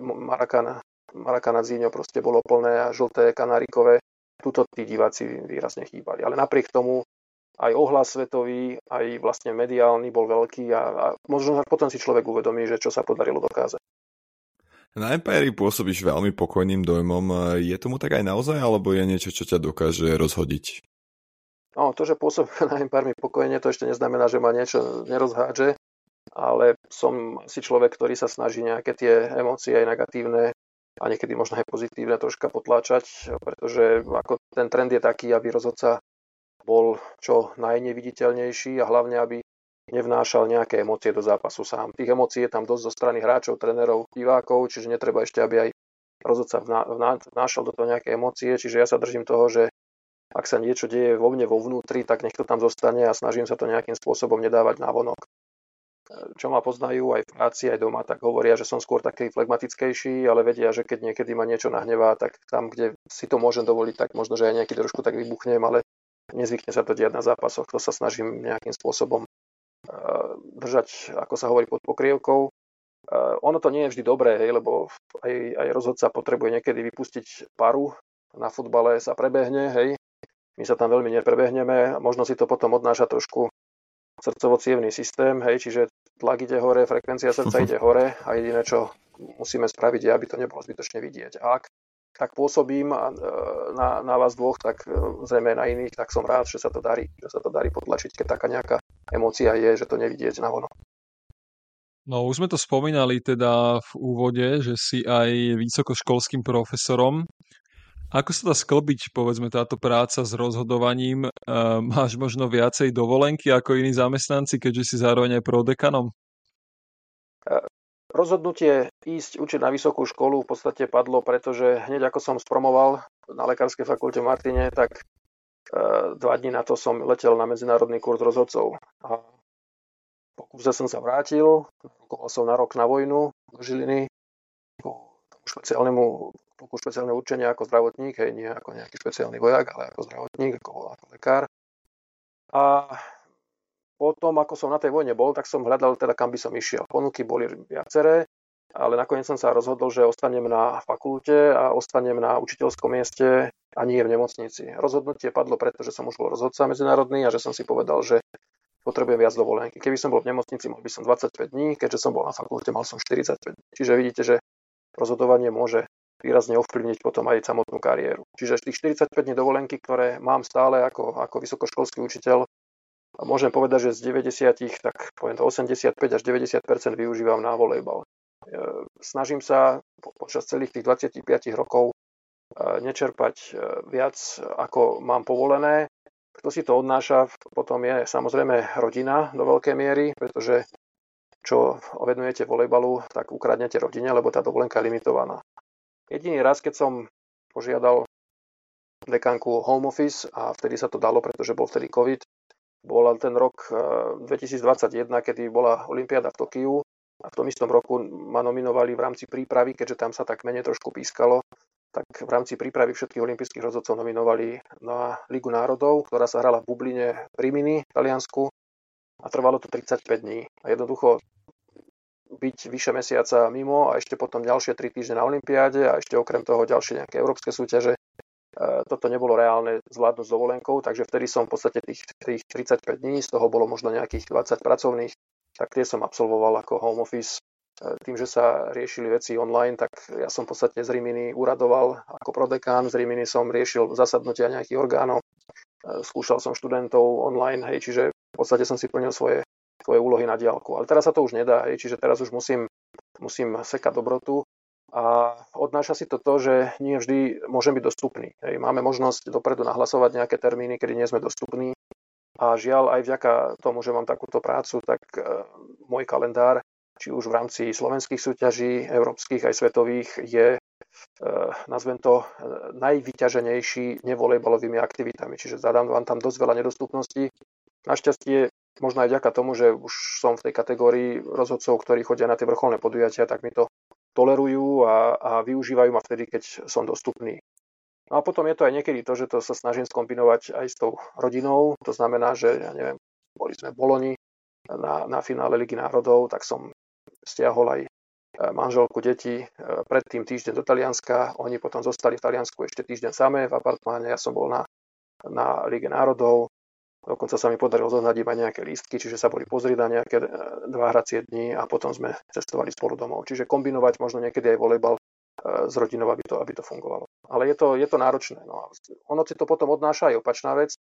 Maracanãzinho proste bolo plné a žlté, kanárikové. Tuto tí diváci výrazne chýbali. Ale napriek tomu aj ohlas svetový, aj vlastne mediálny bol veľký a možno potom si človek uvedomí, že čo sa podarilo dokázať. Na Empire pôsobíš veľmi pokojným dojmom. Je tomu tak aj naozaj, alebo je niečo, čo ťa dokáže rozhodiť? No, to, že pôsobí na pár mi pokojne, to ešte neznamená, že ma niečo nerozhádže, ale som si človek, ktorý sa snaží nejaké tie emócie aj negatívne a niekedy možno aj pozitívne troška potláčať, pretože ako ten trend je taký, aby rozhodca bol čo najneviditeľnejší a hlavne, aby nevnášal nejaké emócie do zápasu sám. Tých emócií je tam dosť zo strany hráčov, trénerov, divákov, čiže netreba ešte, aby aj rozhodca vnášal do toho nejaké emócie, čiže ja sa držím toho, že ak sa niečo deje vo mne, vo vnútri, tak nech to tam zostane a snažím sa to nejakým spôsobom nedávať navonok. Čo ma poznajú aj v práci, aj doma, tak hovoria, že som skôr taký flegmatickejší, ale vedia, že keď niekedy ma niečo nahnevá, tak tam, kde si to môžem dovoliť, tak možno, že aj nejaký trošku tak vybuchnem, ale nezvykne sa to diať na zápasoch. To sa snažím nejakým spôsobom držať, ako sa hovorí, pod pokrievkou. Ono to nie je vždy dobré, lebo aj rozhodca potrebuje niekedy vypustiť paru. Na futbale sa prebehne, hej. My sa tam veľmi neprebehneme, možno si to potom odnáša trošku srdcovo-cievny systém, hej, čiže tlak ide hore, frekvencia srdca ide hore a jediné, čo musíme spraviť, je, aby to nebolo zbytočne vidieť. A ak tak pôsobím na vás dvoch, tak zrejme na iných, tak som rád, že sa to darí potlačiť, keď taká nejaká emócia je, že to nevidieť navonok. No už sme to spomínali teda v úvode, že si aj vysokoškolským profesorom. Ako sa dá sklbiť, povedzme, táto práca s rozhodovaním? Máš možno viacej dovolenky ako iní zamestnanci, keďže si zároveň aj prodekanom? Rozhodnutie ísť učiť na vysokú školu v podstate padlo, pretože hneď ako som spromoval na Lekárskej fakulte v Martine, tak 2 dní na to som letel na medzinárodný kurz rozhodcov. A po kurze som sa vrátil, rukoval som na rok na vojnu do Žiliny, špeciálneho určenia ako zdravotník, hej, nie ako nejaký špeciálny vojak, ale ako zdravotník, ako lekár. A potom, ako som na tej vojne bol, tak som hľadal teda, kam by som išiel. Ponuky boli viaceré, ale nakoniec som sa rozhodol, že ostanem na fakulte a ostanem na učiteľskom mieste a nie v nemocnici. Rozhodnutie padlo, pretože som už bol rozhodca medzinárodný a že som si povedal, že potrebujem viac dovolenky. Keby som bol v nemocnici, mal by som 25 dní, keďže som bol na fakulte, mal som 45 dní. Čiže vidíte, že rozhodovanie môže výrazne ovplyvniť potom aj samotnú kariéru. Čiže tých 45 dní dovolenky, ktoré mám stále ako vysokoškolský učiteľ, môžem povedať, že z 90, tak poviem to 85 až 90% využívam na volejbal. Snažím sa počas celých tých 25 rokov nečerpať viac, ako mám povolené. Kto si to odnáša, potom je samozrejme rodina do veľkej miery, pretože čo venujete volejbalu, tak ukradnete rodine, lebo tá dovolenka je limitovaná. Jediný raz, keď som požiadal dekánku home office a vtedy sa to dalo, pretože bol vtedy COVID, bol ten rok 2021, kedy bola olympiáda v Tokiu a v tom istom roku ma nominovali v rámci prípravy, keďže tam sa tak menej trošku pískalo, tak v rámci prípravy všetkých olympijských rozhodcov nominovali na Ligu národov, ktorá sa hrala v Bubline v Rimini, v Taliansku a trvalo to 35 dní. A jednoducho byť vyše mesiaca mimo a ešte potom ďalšie 3 týždne na olympiáde a ešte okrem toho ďalšie nejaké európske súťaže. Toto nebolo reálne zvládnuť s dovolenkou, takže vtedy som v podstate tých 35 dní, z toho bolo možno nejakých 20 pracovných, tak tie som absolvoval ako home office. Tým, že sa riešili veci online, tak ja som v podstate z Rimini uradoval ako prodekán, z Rimini som riešil zasadnutia nejakých orgánov, skúšal som študentov online, hej, čiže v podstate som si plnil svoje úlohy na diaľku. Ale teraz sa to už nedá, čiže teraz už musím sekať dobrotu a odnáša si to, že nie vždy môžem byť dostupný. Máme možnosť dopredu nahlasovať nejaké termíny, kedy nie sme dostupní a žiaľ aj vďaka tomu, že mám takúto prácu, tak môj kalendár, či už v rámci slovenských súťaží, európskych aj svetových, je nazvem to najvyťaženejší nevolejbalovými aktivitami. Čiže zadám vám tam dosť veľa nedostupností. Našťastie možno aj vďaka tomu, že už som v tej kategórii rozhodcov, ktorí chodia na tie vrcholné podujatia, tak mi to tolerujú a využívajú ma vtedy, keď som dostupný. No a potom je to aj niekedy to, že to sa snažím skombinovať aj s tou rodinou. To znamená, že ja neviem, boli sme v Boloni na finále Ligy národov, tak som stiahol aj manželku, deti predtým týždeň do Talianska. Oni potom zostali v Taliansku ešte týždeň samé v apartmáne. Ja som bol na Lige národov. Dokonca sa mi podarilo zohnať iba nejaké lístky, čiže sa boli pozrieť na nejaké 2 hracie dni a potom sme cestovali spolu domov. Čiže kombinovať možno niekedy aj volejbal s rodinou, aby to fungovalo. Ale je to náročné. No. Ono si to potom odnáša aj opačná vec.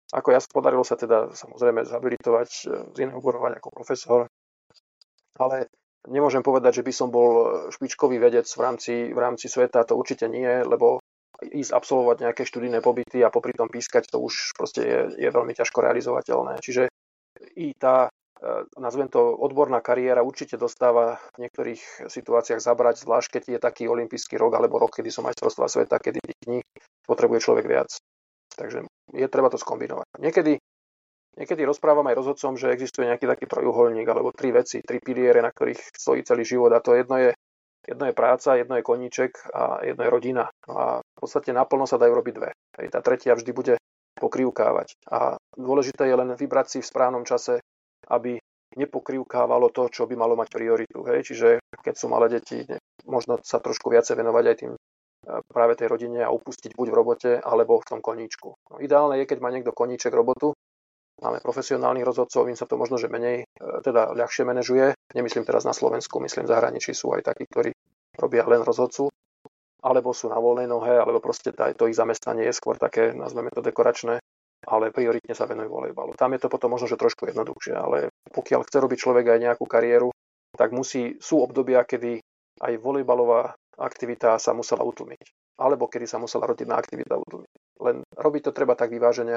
Podarilo sa teda samozrejme zhabilitovať, zinaugurovať ako profesor, ale nemôžem povedať, že by som bol špičkový vedec v rámci sveta, to určite nie, lebo ísť absolvovať nejaké študijné pobyty a popri tom pískať, to už proste je veľmi ťažko realizovateľné. Čiže i tá, nazvem to, odborná kariéra určite dostáva v niektorých situáciách zabrať, zvlášť keď je taký olympijský rok alebo rok, kedy sú majstrovstvá sveta, kedy tých kníh potrebuje človek viac. Takže je treba to skombinovať. Niekedy rozprávam aj rozhodcom, že existuje nejaký taký trojuholník alebo tri veci, tri piliere, na ktorých stojí celý život, a to jedno je práca, jedno je koníček a jedno je rodina. No a v podstate naplno sa dajú robiť dve. Tá tretia vždy bude pokrývkávať. A dôležité je len vybrať si v správnom čase, aby nepokrývkávalo to, čo by malo mať prioritu. Čiže keď sú malé deti, možno sa trošku viacej venovať aj tým práve tej rodine a upustiť buď v robote, alebo v tom koníčku. No, ideálne je, keď má niekto koníček robotu. Máme profesionálnych rozhodcov, im sa to možno, že menej, teda ľahšie manažuje. Nemyslím teraz na Slovensku, myslím v zahraničí sú aj takí, ktorí robia len rozhodcu, alebo sú na voľnej nohe, alebo proste to ich zamestnanie je skôr také, nazveme to dekoračné, ale prioritne sa venujú volejbalu. Tam je to potom možno, že trošku jednoduchšie, ale pokiaľ chce robiť človek aj nejakú kariéru, tak sú obdobia, kedy aj volejbalová aktivita sa musela utlmiť, alebo kedy sa musela rodinná aktivita utlmiť. Len robiť to treba tak vyvážene,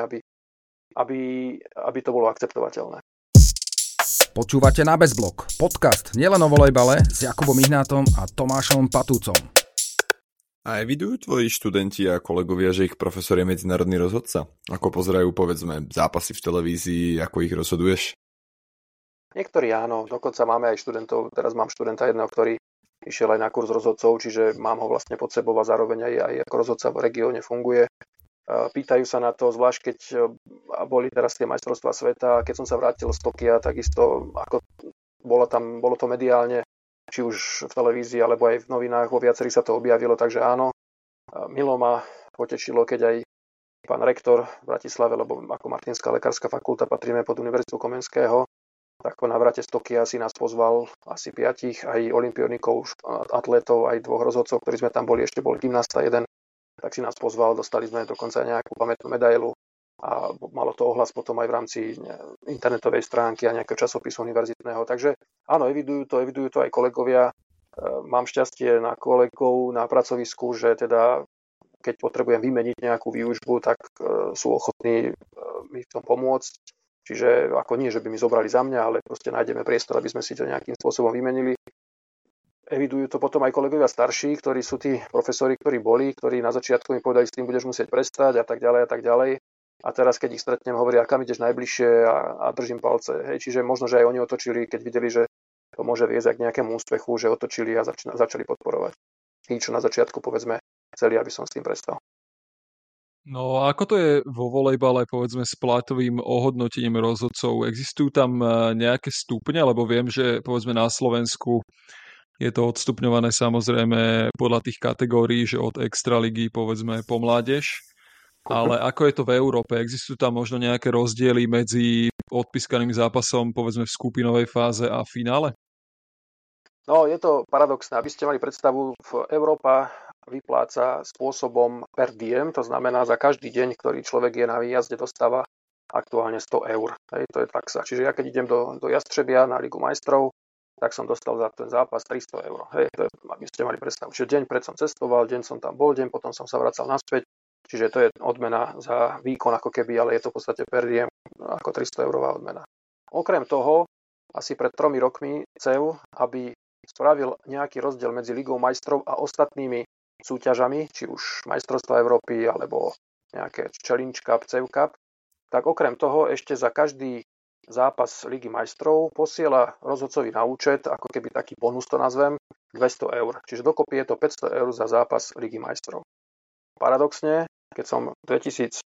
aby to bolo akceptovateľné. Počúvate Na bezblok, podcast nielen o volejbale s Jakubom Ihnátom a Tomášom Patúcom. A evidujú tvoji študenti a kolegovia, že ich profesor je medzinárodný rozhodca? Ako pozerajú, povedzme, zápasy v televízii, ako ich rozhoduješ? Niektorí áno, dokonca máme aj študentov, teraz mám študenta jedného, ktorý išiel aj na kurz rozhodcov, čiže mám ho vlastne pod sebou a zároveň aj ako rozhodca v regióne funguje. Pýtajú sa na to, zvlášť keď boli teraz tie majstrovstvá sveta, keď som sa vrátil z Tokia, takisto ako bolo to mediálne, či už v televízii, alebo aj v novinách, vo viacerých sa to objavilo, takže áno. Milo ma potešilo, keď aj pán rektor v Bratislave, lebo ako Martinská lekárska fakulta patríme pod Univerzitu Komenského, tak po návrate z Tokia si nás pozval asi 5, aj olympionikov, atletov, aj 2 rozhodcov, ktorí sme tam boli, ešte bol gymnasta jeden, tak si nás pozval, dostali sme dokonca nejakú pamätnú medailu a malo to ohlas potom aj v rámci internetovej stránky a nejakého časopisu univerzitného. Takže áno, evidujú to aj kolegovia. Mám šťastie na kolegov na pracovisku, že teda keď potrebujem vymeniť nejakú výučbu, tak sú ochotní mi v tom pomôcť. Čiže ako nie, že by mi zobrali za mňa, ale proste nájdeme priestor, aby sme si to nejakým spôsobom vymenili. Evidujú to potom aj kolegovia starší, ktorí sú tí profesori, ktorí na začiatku mi povedali, s tým budeš musieť prestať a tak ďalej a tak ďalej. A teraz, keď ich stretnem, hovoria, kam ideš najbližšie a držím palce. Čiže možno, že aj oni otočili, keď videli, že to môže viesť k nejakému úspechu, že otočili a začali podporovať. Tí, čo na začiatku, povedzme, chceli, aby som s tým prestal. No a ako to je vo volejbale, povedzme, s platovým ohodnotením rozhodcov? Existujú tam nejaké stupne, lebo viem, že povedzme na Slovensku je to odstupňované samozrejme podľa tých kategórií, že od extraligy povedzme po mládež. Ale ako je to v Európe? Existujú tam možno nejaké rozdiely medzi odpískaným zápasom povedzme v skupinovej fáze a finále? No, je to paradoxné. Aby ste mali predstavu, Európa vypláca spôsobom per diem, to znamená za každý deň, ktorý človek je na výjazde, dostáva aktuálne 100 eur. To je taxa. Čiže ja keď idem do Jastřebia na Ligu majstrov, tak som dostal za ten zápas 300 eur. To je, aby ste mali predstavu. Čiže deň pred som cestoval, deň som tam bol, deň potom som sa vracal naspäť. Čiže to je odmena za výkon ako keby, ale je to v podstate per diem ako 300 eurová odmena. Okrem toho, asi pred 3 rokmi CEU, aby spravil nejaký rozdiel medzi Ligou majstrov a ostatnými súťažami, či už majstrovstvá Európy alebo nejaké Challenge Cup, CEU Cup, tak okrem toho ešte za každý zápas Ligy majstrov posiela rozhodcovi na účet, ako keby taký bonus to nazvem, 200 eur. Čiže dokopy je to 500 eur za zápas Ligy majstrov. Paradoxne, keď som v 2019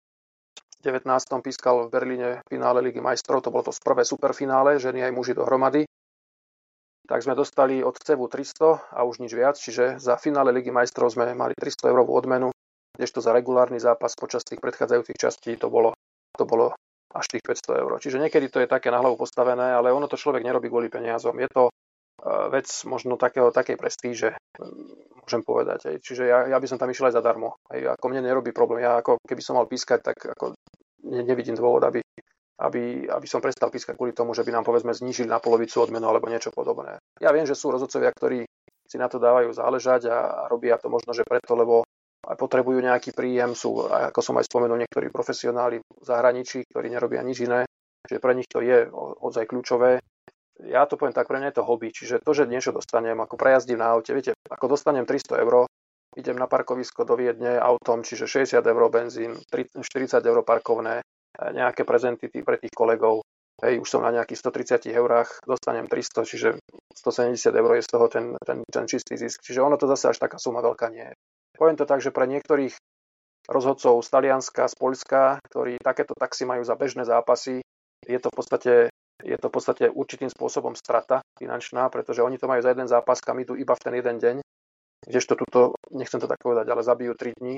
pískal v Berlíne finále Ligy majstrov, to bolo to prvé superfinále, ženy aj muži dohromady, tak sme dostali od CEVu 300 a už nič viac, čiže za finále Ligy majstrov sme mali 300 eurovú odmenu, kdežto za regulárny zápas počas tých predchádzajúcich častí to bolo až tých 500 eur. Čiže niekedy to je také na hlavu postavené, ale ono to človek nerobí kvôli peniazom. Je to vec možno takej prestíže, môžem povedať. Čiže ja by som tam išiel aj zadarmo. Ako mne nerobí problém. Ja ako keby som mal pískať, tak ako nevidím dôvod, aby som prestal pískať kvôli tomu, že by nám povedzme znížili na polovicu odmenu alebo niečo podobné. Ja viem, že sú rozhodcovia, ktorí si na to dávajú záležať a robia to možno, že preto, lebo aj potrebujú nejaký príjem, sú, ako som aj spomenul, niektorí profesionáli v zahraničí, ktorí nerobia nič iné, že pre nich to je ozaj kľúčové. Ja to poviem tak, pre mňa je to hobby, čiže to, že niečo dostanem, ako prejazdím na aute, viete, ako dostanem 300 €, idem na parkovisko do Viedne autom, čiže 60 € benzín, 40 € parkovné, nejaké prezenty pre tých kolegov, hej, už som na nejakých 130 €, dostanem 300, čiže 170 € je z toho ten čistý zisk, čiže ono to zase až taká suma veľká nie je. Poviem to tak, že pre niektorých rozhodcov z Talianska, z Poľska, ktorí takéto taxi majú za bežné zápasy, je to v podstate určitým spôsobom strata finančná, pretože oni to majú za jeden zápas, kam idú iba v ten jeden deň, kdežto tuto, nechcem to tak povedať, ale zabijú 3 dní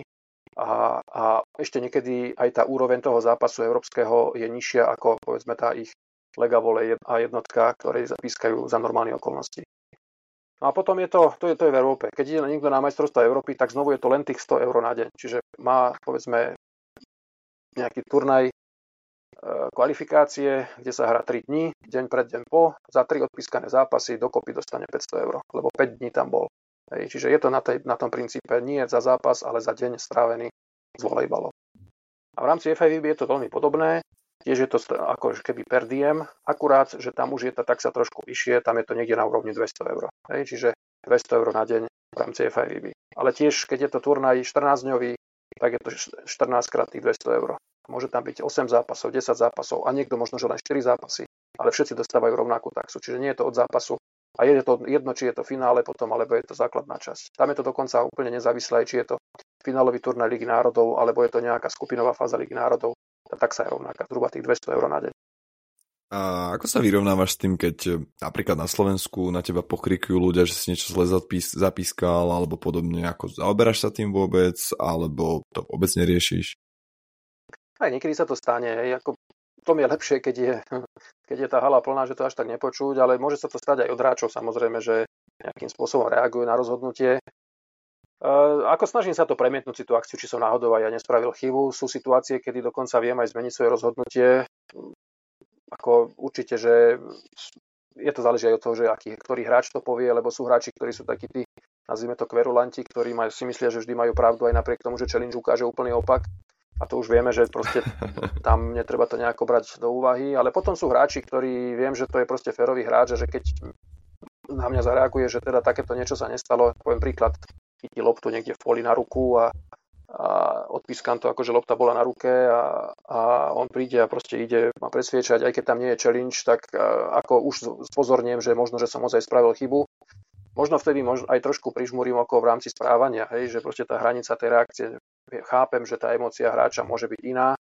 a ešte niekedy aj tá úroveň toho zápasu európskeho je nižšia ako povedzme tá ich Lega Volley a jednotka, ktoré zapískajú za normálne okolnosti. No a potom je to je v Európe. Keď ide niekto na majstrovstvá Európy, tak znovu je to len tých 100 € na deň. Čiže má, povedzme, nejaký turnaj kvalifikácie, kde sa hrá 3 dní, deň pred, deň po, za 3 odpískané zápasy dokopy dostane 500 €, lebo 5 dní tam bol. Hej, čiže je to na tom princípe nie za zápas, ale za deň strávený s volejbalom. A v rámci FIVB je to veľmi podobné. Tiež je to ako keby per diem, akurát, že tam už je tá taxa trošku vyššie, tam je to niekde na úrovni 200 €. Hej, čiže 200 € na deň v rámci FIVB. Ale tiež, keď je to turnaj 14-dňový, tak je to 14 krát tých 200 €. Môže tam byť 8 zápasov, 10 zápasov a niekto možno, že len 4 zápasy, ale všetci dostávajú rovnakú taxu. Čiže nie je to od zápasu a je to jedno, či je to finále potom, alebo je to základná časť. Tam je to dokonca úplne nezávislé, či je to finálový turnaj Ligy národov, alebo je to nejaká skupinová fáza Ligy národov. Tá taxa je rovnaká, zhruba tých 200 € na deň. A ako sa vyrovnávaš s tým, keď napríklad na Slovensku na teba pokrikujú ľudia, že si niečo zle zapískal alebo podobne, ako zaoberáš sa tým vôbec, alebo to vôbec neriešiš? Aj niekedy sa to stane, ako to je lepšie, keď je tá hala plná, že to až tak nepočuť, ale môže sa to stať aj od hráčov, samozrejme, že nejakým spôsobom reagujú na rozhodnutie. Ako snažím sa to premietnúť situáciu, či som náhodou aj ja nespravil chybu. Sú situácie, kedy dokonca viem aj zmeniť svoje rozhodnutie. Ako určite, že je to záleží aj od toho, že ktorý hráč to povie, lebo sú hráči, ktorí sú takí tí, nazvime to kverulanti, ktorí si myslia, že vždy majú pravdu aj napriek tomu, že challenge ukáže úplný opak. A to už vieme, že proste tam netreba to nejako brať do úvahy. Ale potom sú hráči, ktorí viem, že to je proste férový hráč a že keď na mňa zareaguje, že teda takéto niečo sa nestalo, poviem príklad, chytí loptu niekde v poli na ruku a odpískam to, akože lopta bola na ruke a on príde a proste ide ma presviečať, aj keď tam nie je challenge, tak ako už spozorniem, že možno, že som ozaj spravil chybu. Možno vtedy aj trošku prižmúrim oko v rámci správania, hej, že proste tá hranica tej reakcie, chápem, že tá emócia hráča môže byť iná,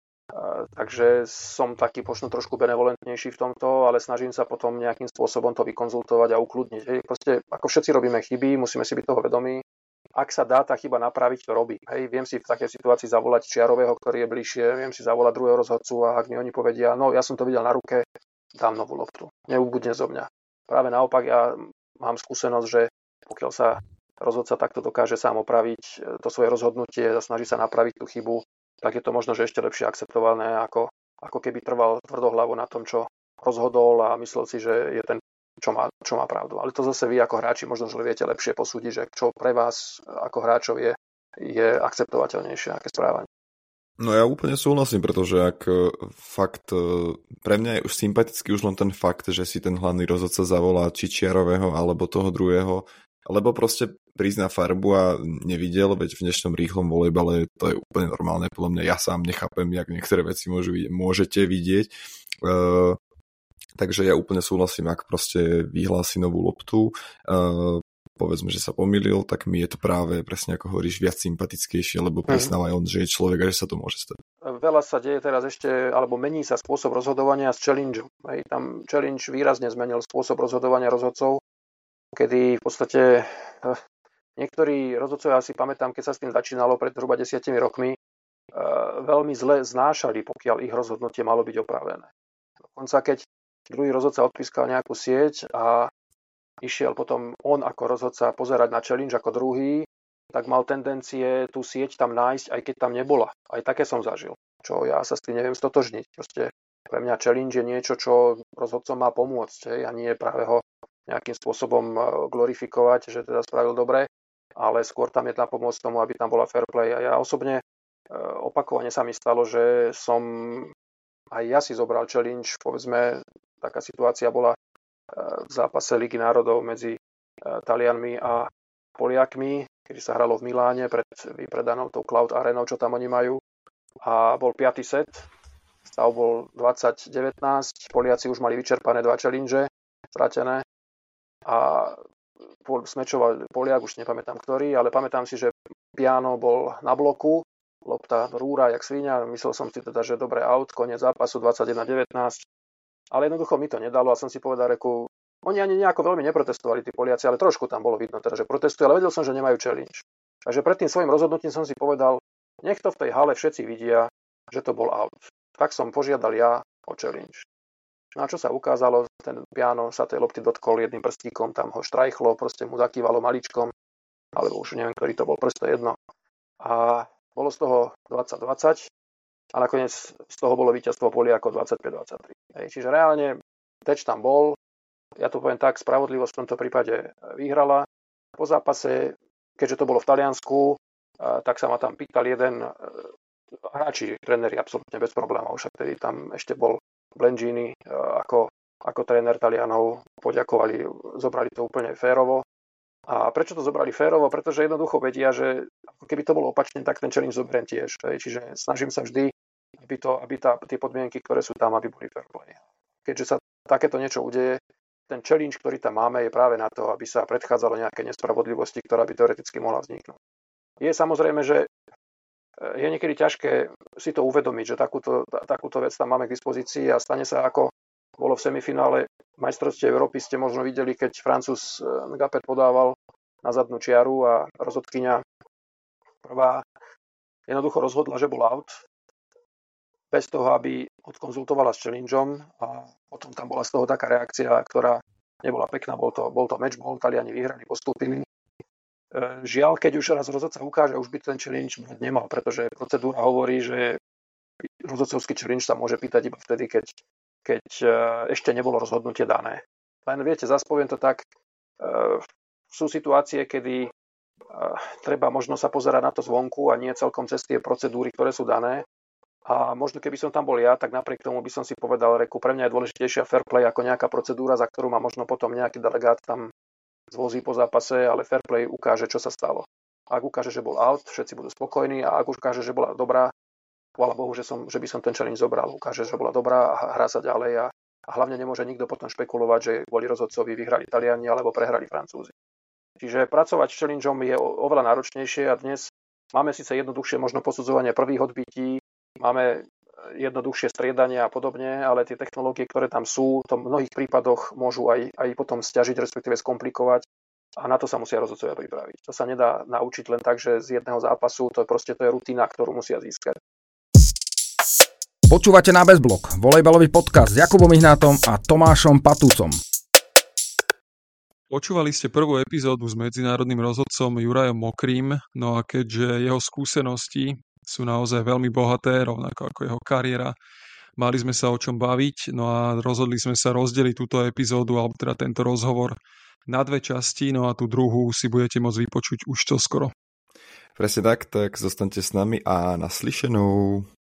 takže som taký možno trošku benevolentnejší v tomto, ale snažím sa potom nejakým spôsobom to vykonzultovať a ukludniť. Hej. Proste ako všetci robíme chyby, musíme si byť toho vedomí. Ak sa dá tá chyba napraviť, to robí. Hej. Viem si v takej situácii zavolať čiarového, ktorý je bližšie, viem si zavolať druhého rozhodcu a ak mi oni povedia, no ja som to videl na ruke, dám novú loptu. Neubudne zo mňa. Práve naopak, ja mám skúsenosť, že pokiaľ sa rozhodca takto dokáže sám opraviť to svoje rozhodnutie a snaží sa napraviť tú chybu, tak je to možno, že ešte lepšie akceptované, ako keby trval tvrdohlavo na tom, čo rozhodol a myslel si, že je ten, čo má pravdu. Ale to zase vy ako hráči možno, že viete lepšie posúdiť, že čo pre vás ako hráčov je akceptovateľnejšie, aké správanie. No ja úplne súhlasím, pretože ak fakt pre mňa je už sympatický už len ten fakt, že si ten hlavný rozhodca zavolá či čiarového alebo toho druhého, lebo proste prizná farbu a nevidel, veď v dnešnom rýchlom volejbale to je úplne normálne, podľa mňa ja sám nechápem, jak niektoré veci môžete vidieť. Takže ja úplne súhlasím, ak proste vyhlási novú loptu, povedzme, že sa pomýlil, tak mi je to práve presne ako hovoríš viac sympatickejšie, lebo priznáva aj on, že je človek a že sa to môže stať. Veľa sa deje teraz ešte, alebo mení sa spôsob rozhodovania z challenge. Hej, tam challenge výrazne zmenil spôsob rozhodovania rozhodcov, kedy v podstate niektorí rozhodcovia, si pamätám, keď sa s tým začínalo pred zhruba 10 rokmi, veľmi zle znášali, pokiaľ ich rozhodnutie malo byť opravené. Dokonca keď druhý rozhodca odpískal nejakú sieť a išiel potom on ako rozhodca pozerať na challenge ako druhý, tak mal tendencie tú sieť tam nájsť, aj keď tam nebola. Aj také som zažil. čo ja sa s tým neviem stotožniť. Proste pre mňa challenge je niečo, čo rozhodcom má pomôcť, a nie práve ho nejakým spôsobom glorifikovať, že teda spravil dobre, ale skôr tam je na pomoc tomu, aby tam bola fair play. A ja osobne opakovane sa mi stalo, že som aj ja si zobral challenge, povedzme, taká situácia bola v zápase Ligy národov medzi Talianmi a Poliakmi, kedy sa hralo v Miláne pred vypredanou tou Cloud Arenou, čo tam oni majú. A bol 5. set, stav bol 20-19, Poliaci už mali vyčerpané 2 challenge, stratené. A smečoval Poliak, už nepamätám ktorý, ale pamätám si, že Piano bol na bloku, lopta rúra jak svinia, myslel som si teda, že dobre out, koniec zápasu 21-19, ale jednoducho mi to nedalo a som si povedal, reku, oni ani nejako veľmi neprotestovali tí Poliaci, ale trošku tam bolo vidno teda, že protestujú, ale vedel som, že nemajú challenge. Takže pred tým svojím rozhodnutím som si povedal, nech to v tej hale všetci vidia, že to bol out. Tak som požiadal ja o challenge. No a čo sa ukázalo, ten Piano sa tej lopty dotkol jedným prstíkom, tam ho štrajchlo, proste mu zakývalo maličkom, alebo už neviem, ktorý to bol, prst, jedno. A bolo z toho 20-20 a nakoniec z toho bolo víťazstvo Poliakov 25-23. Čiže reálne teč tam bol, ja to poviem tak, spravodlivosť v tomto prípade vyhrala. Po zápase, keďže to bolo v Taliansku, tak sa ma tam pýtal jeden hráči, tréneri absolútne bez problémov, však tedy tam ešte bol Blengini ako tréner Talianov, poďakovali, zobrali to úplne férovo. A prečo to zobrali férovo? Pretože jednoducho vedia, že keby to bolo opačne, tak ten challenge zoberiem tiež. Čiže snažím sa vždy, aby tie podmienky, ktoré sú tam, aby boli fair play. Keďže sa takéto niečo udeje, ten challenge, ktorý tam máme, je práve na to, aby sa predchádzalo nejaké nespravodlivosti, ktorá by teoreticky mohla vzniknúť. Je samozrejme, že je niekedy ťažké si to uvedomiť, že takúto vec tam máme k dispozícii a stane sa, ako bolo v semifinále majstrovstiev Európy, ste možno videli, keď Francúz Ngapet podával na zadnú čiaru a rozhodkyňa prvá jednoducho rozhodla, že bol out, bez toho, aby odkonzultovala s challengeom a potom tam bola z toho taká reakcia, ktorá nebola pekná, bol to matchball, Taliani vyhrali, postúpili. Žiaľ, keď už raz rozhodca ukáže, už by ten challenge brať nemal, pretože procedúra hovorí, že rozhodcovský challenge sa môže pýtať iba vtedy, keď ešte nebolo rozhodnutie dané. Len viete, zase poviem to tak, sú situácie, kedy treba možno sa pozerať na to zvonku a nie celkom cez tie procedúry, ktoré sú dané. A možno keby som tam bol ja, tak napriek tomu by som si povedal, reku, pre mňa je dôležitejšia fair play ako nejaká procedúra, za ktorú ma možno potom nejaký delegát tam zvozí po zápase, ale fair play ukáže, čo sa stalo. Ak ukáže, že bol out, všetci budú spokojní, a ak ukáže, že bola dobrá, chvála Bohu, že by som ten challenge zobral. Ukáže, že bola dobrá a hrá sa ďalej a hlavne nemôže nikto potom špekulovať, že kvôli rozhodcovi vyhrali Taliani alebo prehrali Francúzi. Čiže pracovať s challengeom je oveľa náročnejšie a dnes máme síce jednoduchšie možno posudzovanie prvých odbití, máme jednoduchšie striedanie a podobne, ale tie technológie, ktoré tam sú, to v mnohých prípadoch môžu aj potom sťažiť, respektíve skomplikovať a na to sa musia rozhodcovia pripraviť. To sa nedá naučiť len tak, že z jedného zápasu, to je rutina, ktorú musia získať. Počúvate Na bezblok, volejbalový podcast s Jakubom Ihnátom a Tomášom Patúcom. Počúvali ste prvú epizódu s medzinárodným rozhodcom Jurajom Mokrým, no a keďže jeho skúsenosti sú naozaj veľmi bohaté, rovnako ako jeho kariéra, mali sme sa o čom baviť, no a rozhodli sme sa rozdeliť túto epizódu, alebo teda tento rozhovor na 2 časti, no a tú druhú si budete môcť vypočuť už čoskoro. Presne tak zostaňte s nami a naslyšenou.